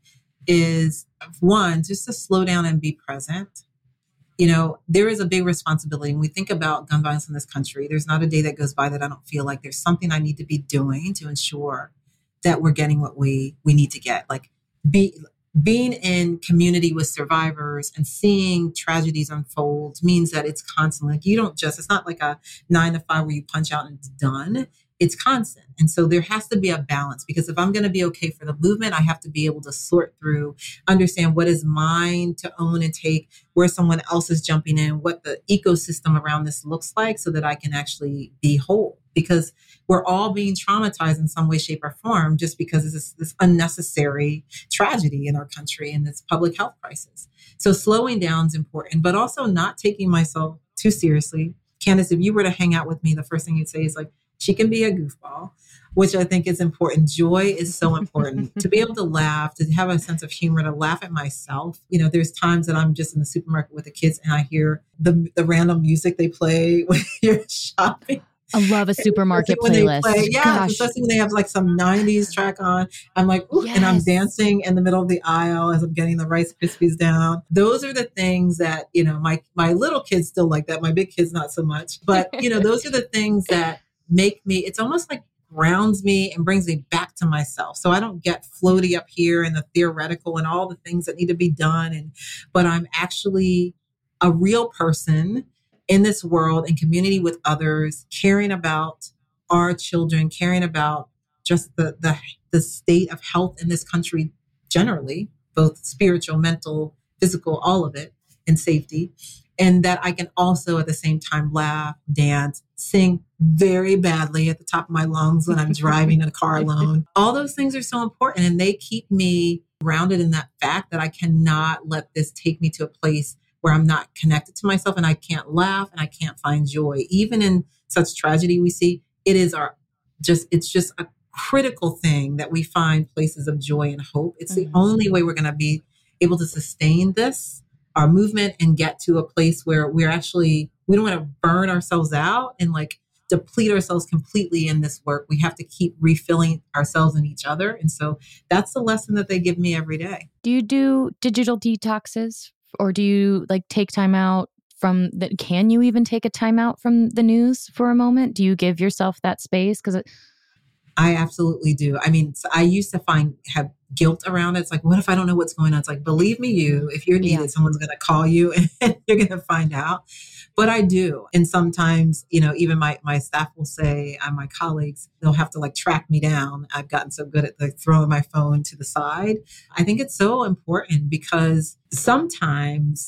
F: is, one, just to slow down and be present. You know, there is a big responsibility. When we think about gun violence in this country, there's not a day that goes by that I don't feel like there's something I need to be doing to ensure that we're getting what we, we need to get. Like be, being in community with survivors and seeing tragedies unfold means that it's constantly, like you don't just, it's not like a nine to five where you punch out and it's done. It's constant. And so there has to be a balance, because if I'm going to be okay for the movement, I have to be able to sort through, understand what is mine to own and take, where someone else is jumping in, what the ecosystem around this looks like, so that I can actually be whole. Because we're all being traumatized in some way, shape, or form just because it's this, this unnecessary tragedy in our country and this public health crisis. So slowing down is important, but also not taking myself too seriously. Candace, if you were to hang out with me, the first thing you'd say is like, she can be a goofball, which I think is important. Joy is so important. To be able to laugh, to have a sense of humor, to laugh at myself. You know, there's times that I'm just in the supermarket with the kids and I hear the the random music they play when you're shopping.
E: I love a supermarket playlist.
F: Play, yeah,
E: Gosh.
F: especially when they have like some nineties track on. I'm like, ooh,
E: Yes.
F: and I'm dancing in the middle of the aisle as I'm getting the Rice Krispies down. Those are the things that, you know, my my little kids still like that. My big kids, not so much. But, you know, those are the things that make me, it's almost like grounds me and brings me back to myself. So I don't get floaty up here in the theoretical and all the things that need to be done. And, but I'm actually a real person in this world, in community with others, caring about our children, caring about just the, the, the state of health in this country generally, both spiritual, mental, physical, all of it, and safety. And that I can also at the same time laugh, dance, sing very badly at the top of my lungs when I'm driving in a car alone. All those things are so important, and they keep me grounded in that fact that I cannot let this take me to a place where I'm not connected to myself and I can't laugh and I can't find joy. Even in such tragedy we see, it is our just, it's just a critical thing that we find places of joy and hope. It's mm-hmm. the only way we're going to be able to sustain this, our movement, and get to a place where we're actually, we don't want to burn ourselves out and like deplete ourselves completely in this work. We have to keep refilling ourselves and each other. And so that's the lesson that they give me every day.
E: Do you do digital detoxes, or do you like take time out from the, can you even take a time out from the news for a moment? Do you give yourself that space? Because it,
F: I absolutely do. I mean, I used to find, have guilt around it. It's like, what if I don't know what's going on? It's like, believe me, you, if you're needed, yeah. someone's going to call you and you're going to find out. But I do. And sometimes, you know, even my, my staff will say, and my colleagues, they'll have to like track me down. I've gotten so good at like throwing my phone to the side. I think it's so important because sometimes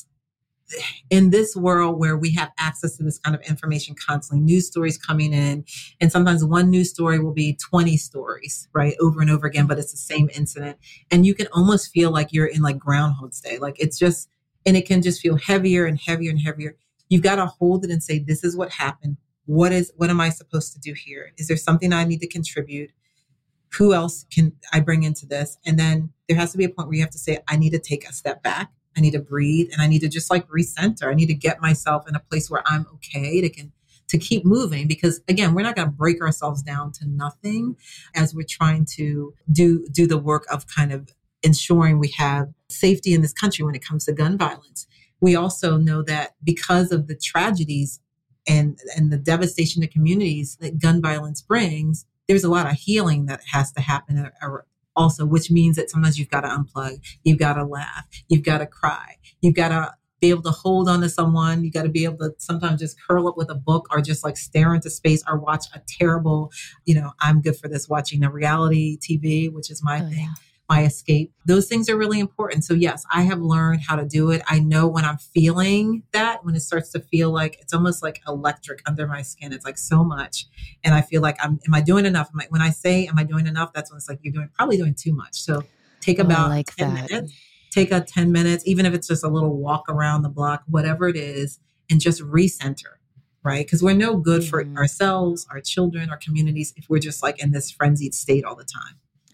F: in this world where we have access to this kind of information constantly, news stories coming in, and sometimes one news story will be twenty stories, right, over and over again, but it's the same incident. And you can almost feel like you're in like Groundhog's Day. Like it's just, and it can just feel heavier and heavier and heavier. You've got to hold it and say, this is what happened. What is, what am I supposed to do here? Is there something I need to contribute? Who else can I bring into this? And then there has to be a point where you have to say, I need to take a step back. I need to breathe, and I need to just like recenter. I need to get myself in a place where I'm okay to can to keep moving, because again, we're not going to break ourselves down to nothing as we're trying to do do the work of kind of ensuring we have safety in this country when it comes to gun violence. We also know that because of the tragedies and and the devastation to communities that gun violence brings, there's a lot of healing that has to happen also, which means that sometimes you've got to unplug, you've got to laugh, you've got to cry, you've got to be able to hold on to someone, you got to be able to sometimes just curl up with a book or just like stare into space or watch a terrible, you know, I'm good for this, watching a reality T V, which is my oh, thing, yeah. my escape. Those things are really important. So yes, I have learned how to do it. I know when I'm feeling that, when it starts to feel like it's almost like electric under my skin, it's like so much. And I feel like I'm, am I doing enough? Am I, when I say, am I doing enough? That's when it's like, you're doing, probably doing too much. So take about oh, like ten that. minutes, take a ten minutes, even if it's just a little walk around the block, whatever it is, and just recenter, right? Because we're no good mm-hmm. for ourselves, our children, our communities, if we're just like in this frenzied state all the time.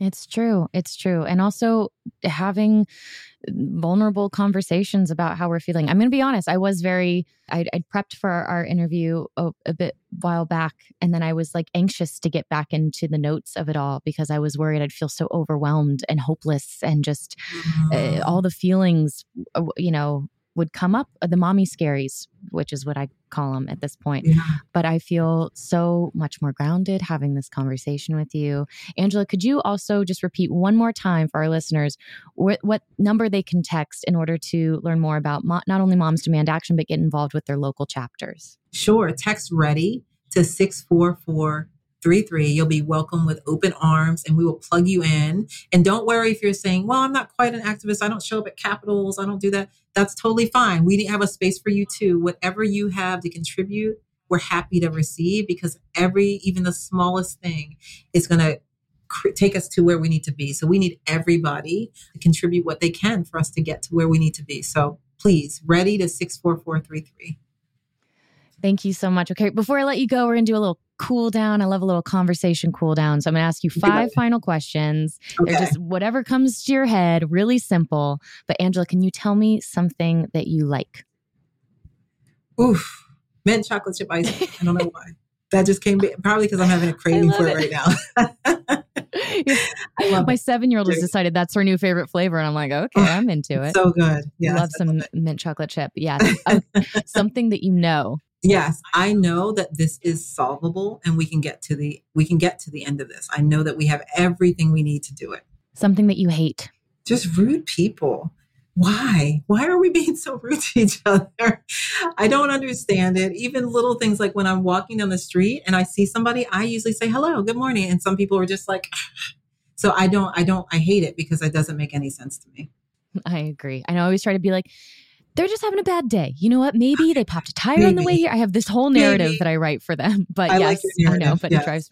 E: It's true. It's true. And also having vulnerable conversations about how we're feeling. I'm going to be honest. I was very, I I prepped for our interview a, a bit while back. And then I was like anxious to get back into the notes of it all because I was worried I'd feel so overwhelmed and hopeless and just uh, all the feelings, uh, you know, would come up, the mommy scaries, which is what I call them at this point. Yeah. But I feel so much more grounded having this conversation with you. Angela, could you also just repeat one more time for our listeners wh- what number they can text in order to learn more about mo- not only Moms Demand Action, but get involved with their local chapters?
F: Sure. Text READY to six four four three three. You'll be welcome with open arms and we will plug you in. And don't worry if you're saying, well, I'm not quite an activist. I don't show up at capitals. I don't do that. That's totally fine. We have a space for you too. Whatever you have to contribute, we're happy to receive because every, even the smallest thing is going to cr- take us to where we need to be. So we need everybody to contribute what they can for us to get to where we need to be. So please, ready to six four four three three.
E: Thank you so much. Okay, before I let you go, we're going to do a little cool down. I love a little conversation cool down. So I'm going to ask you five Good. final questions. Okay. They're just whatever comes to your head, really simple. But Angela, can you tell me something that you like?
F: Oof, mint chocolate chip ice cream. I don't know why. That just came, probably because I'm having a craving for it, it right now.
E: I love My it. seven-year-old has decided that's her new favorite flavor. And I'm like, okay, I'm into it.
F: So good.
E: Yes, love some love mint chocolate chip. Yes. Oh, something that you know.
F: Yes, I know that this is solvable and we can get to the we can get to the end of this. I know that we have everything we need to do it.
E: Something that you hate.
F: Just rude people. Why? Why are we being so rude to each other? I don't understand it. Even little things like when I'm walking down the street and I see somebody, I usually say hello, good morning. And some people are just like, so I don't, I don't, I hate it because it doesn't make any sense to me.
E: I agree. And I always try to be like, they're just having a bad day. You know what? Maybe they popped a tire Maybe. on the way here. I have this whole narrative Maybe. that I write for them. But
F: I
E: yes,
F: like
E: I know, but yes. It drives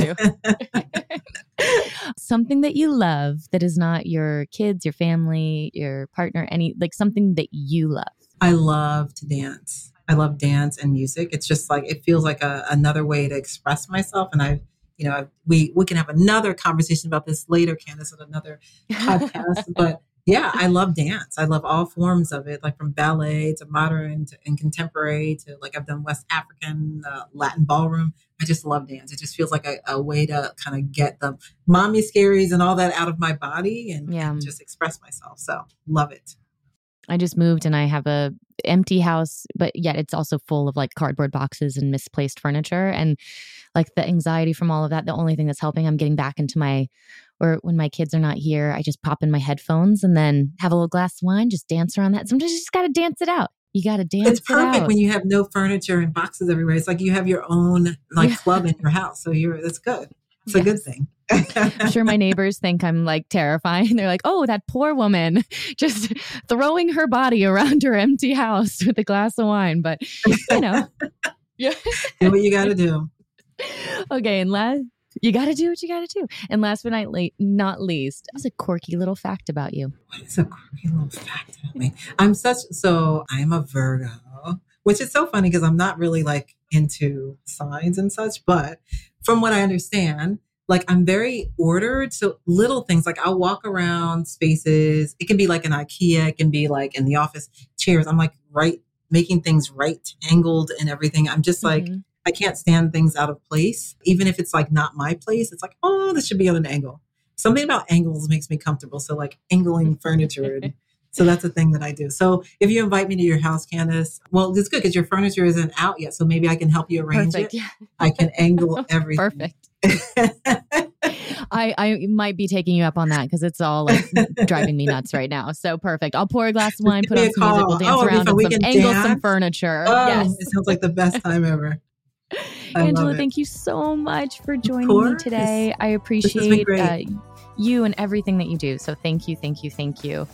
E: me too. Something that you love that is not your kids, your family, your partner, any like something that you love.
F: I love to dance. I love dance and music. It's just like, it feels like a, another way to express myself. And I, you know, we, we can have another conversation about this later, Candace, on another podcast, but yeah, I love dance. I love all forms of it, like from ballet to modern to, and contemporary to like I've done West African, uh, Latin ballroom. I just love dance. It just feels like a, a way to kind of get the mommy scaries and all that out of my body and, yeah. and just express myself. So love it.
E: I just moved and I have a empty house, but yet it's also full of like cardboard boxes and misplaced furniture. And like the anxiety from all of that, the only thing that's helping, I'm getting back into my, or when my kids are not here, I just pop in my headphones and then have a little glass of wine, just dance around that. Sometimes you just got to dance it out. You got to dance
F: It's perfect
E: it out.
F: when you have no furniture and boxes everywhere. It's like you have your own like yeah. club in your house. So you're, that's good. It's yes. a good thing.
E: I'm sure my neighbors think I'm like terrifying. They're like, oh, that poor woman just throwing her body around her empty house with a glass of wine. But, you know.
F: yeah. Do what you got to do.
E: Okay. And last, you got to do what you got to do. And last but not, late, not least, what's a quirky little fact about you?
F: What is a quirky little fact about me? I'm such, so I'm a Virgo, which is so funny because I'm not really like into signs and such, but from what I understand, like I'm very ordered. So little things like I'll walk around spaces. It can be like an IKEA. It can be like in the office chairs. I'm like right, making things right, angled and everything. I'm just like, mm-hmm. I can't stand things out of place. Even if it's like not my place, it's like, oh, this should be on an angle. Something about angles makes me comfortable. So like angling furniture. And so that's a thing that I do. So if you invite me to your house, Candace, well, it's good because your furniture isn't out yet. So maybe I can help you arrange
E: Perfect.
F: it.
E: Yeah.
F: I can angle everything.
E: Perfect. I, I might be taking you up on that because it's all like driving me nuts right now. So perfect. I'll pour a glass of wine, put on some music, we'll dance oh, around and
F: we
E: some,
F: can
E: angle
F: dance.
E: some furniture.
F: Oh,
E: yes.
F: It sounds like the best time ever. I
E: Angela, thank you so much for joining me today. I
F: This
E: appreciate uh, you and everything that you do. So thank you, thank you, thank you.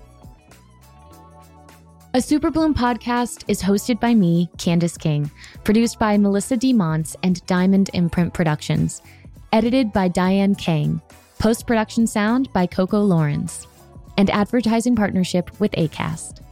E: A Super Bloom podcast is hosted by me, Candace King, produced by Melissa D. Montz and Diamond Imprint Productions, edited by Diane Kang, post-production sound by Coco Lawrence, and advertising partnership with Acast.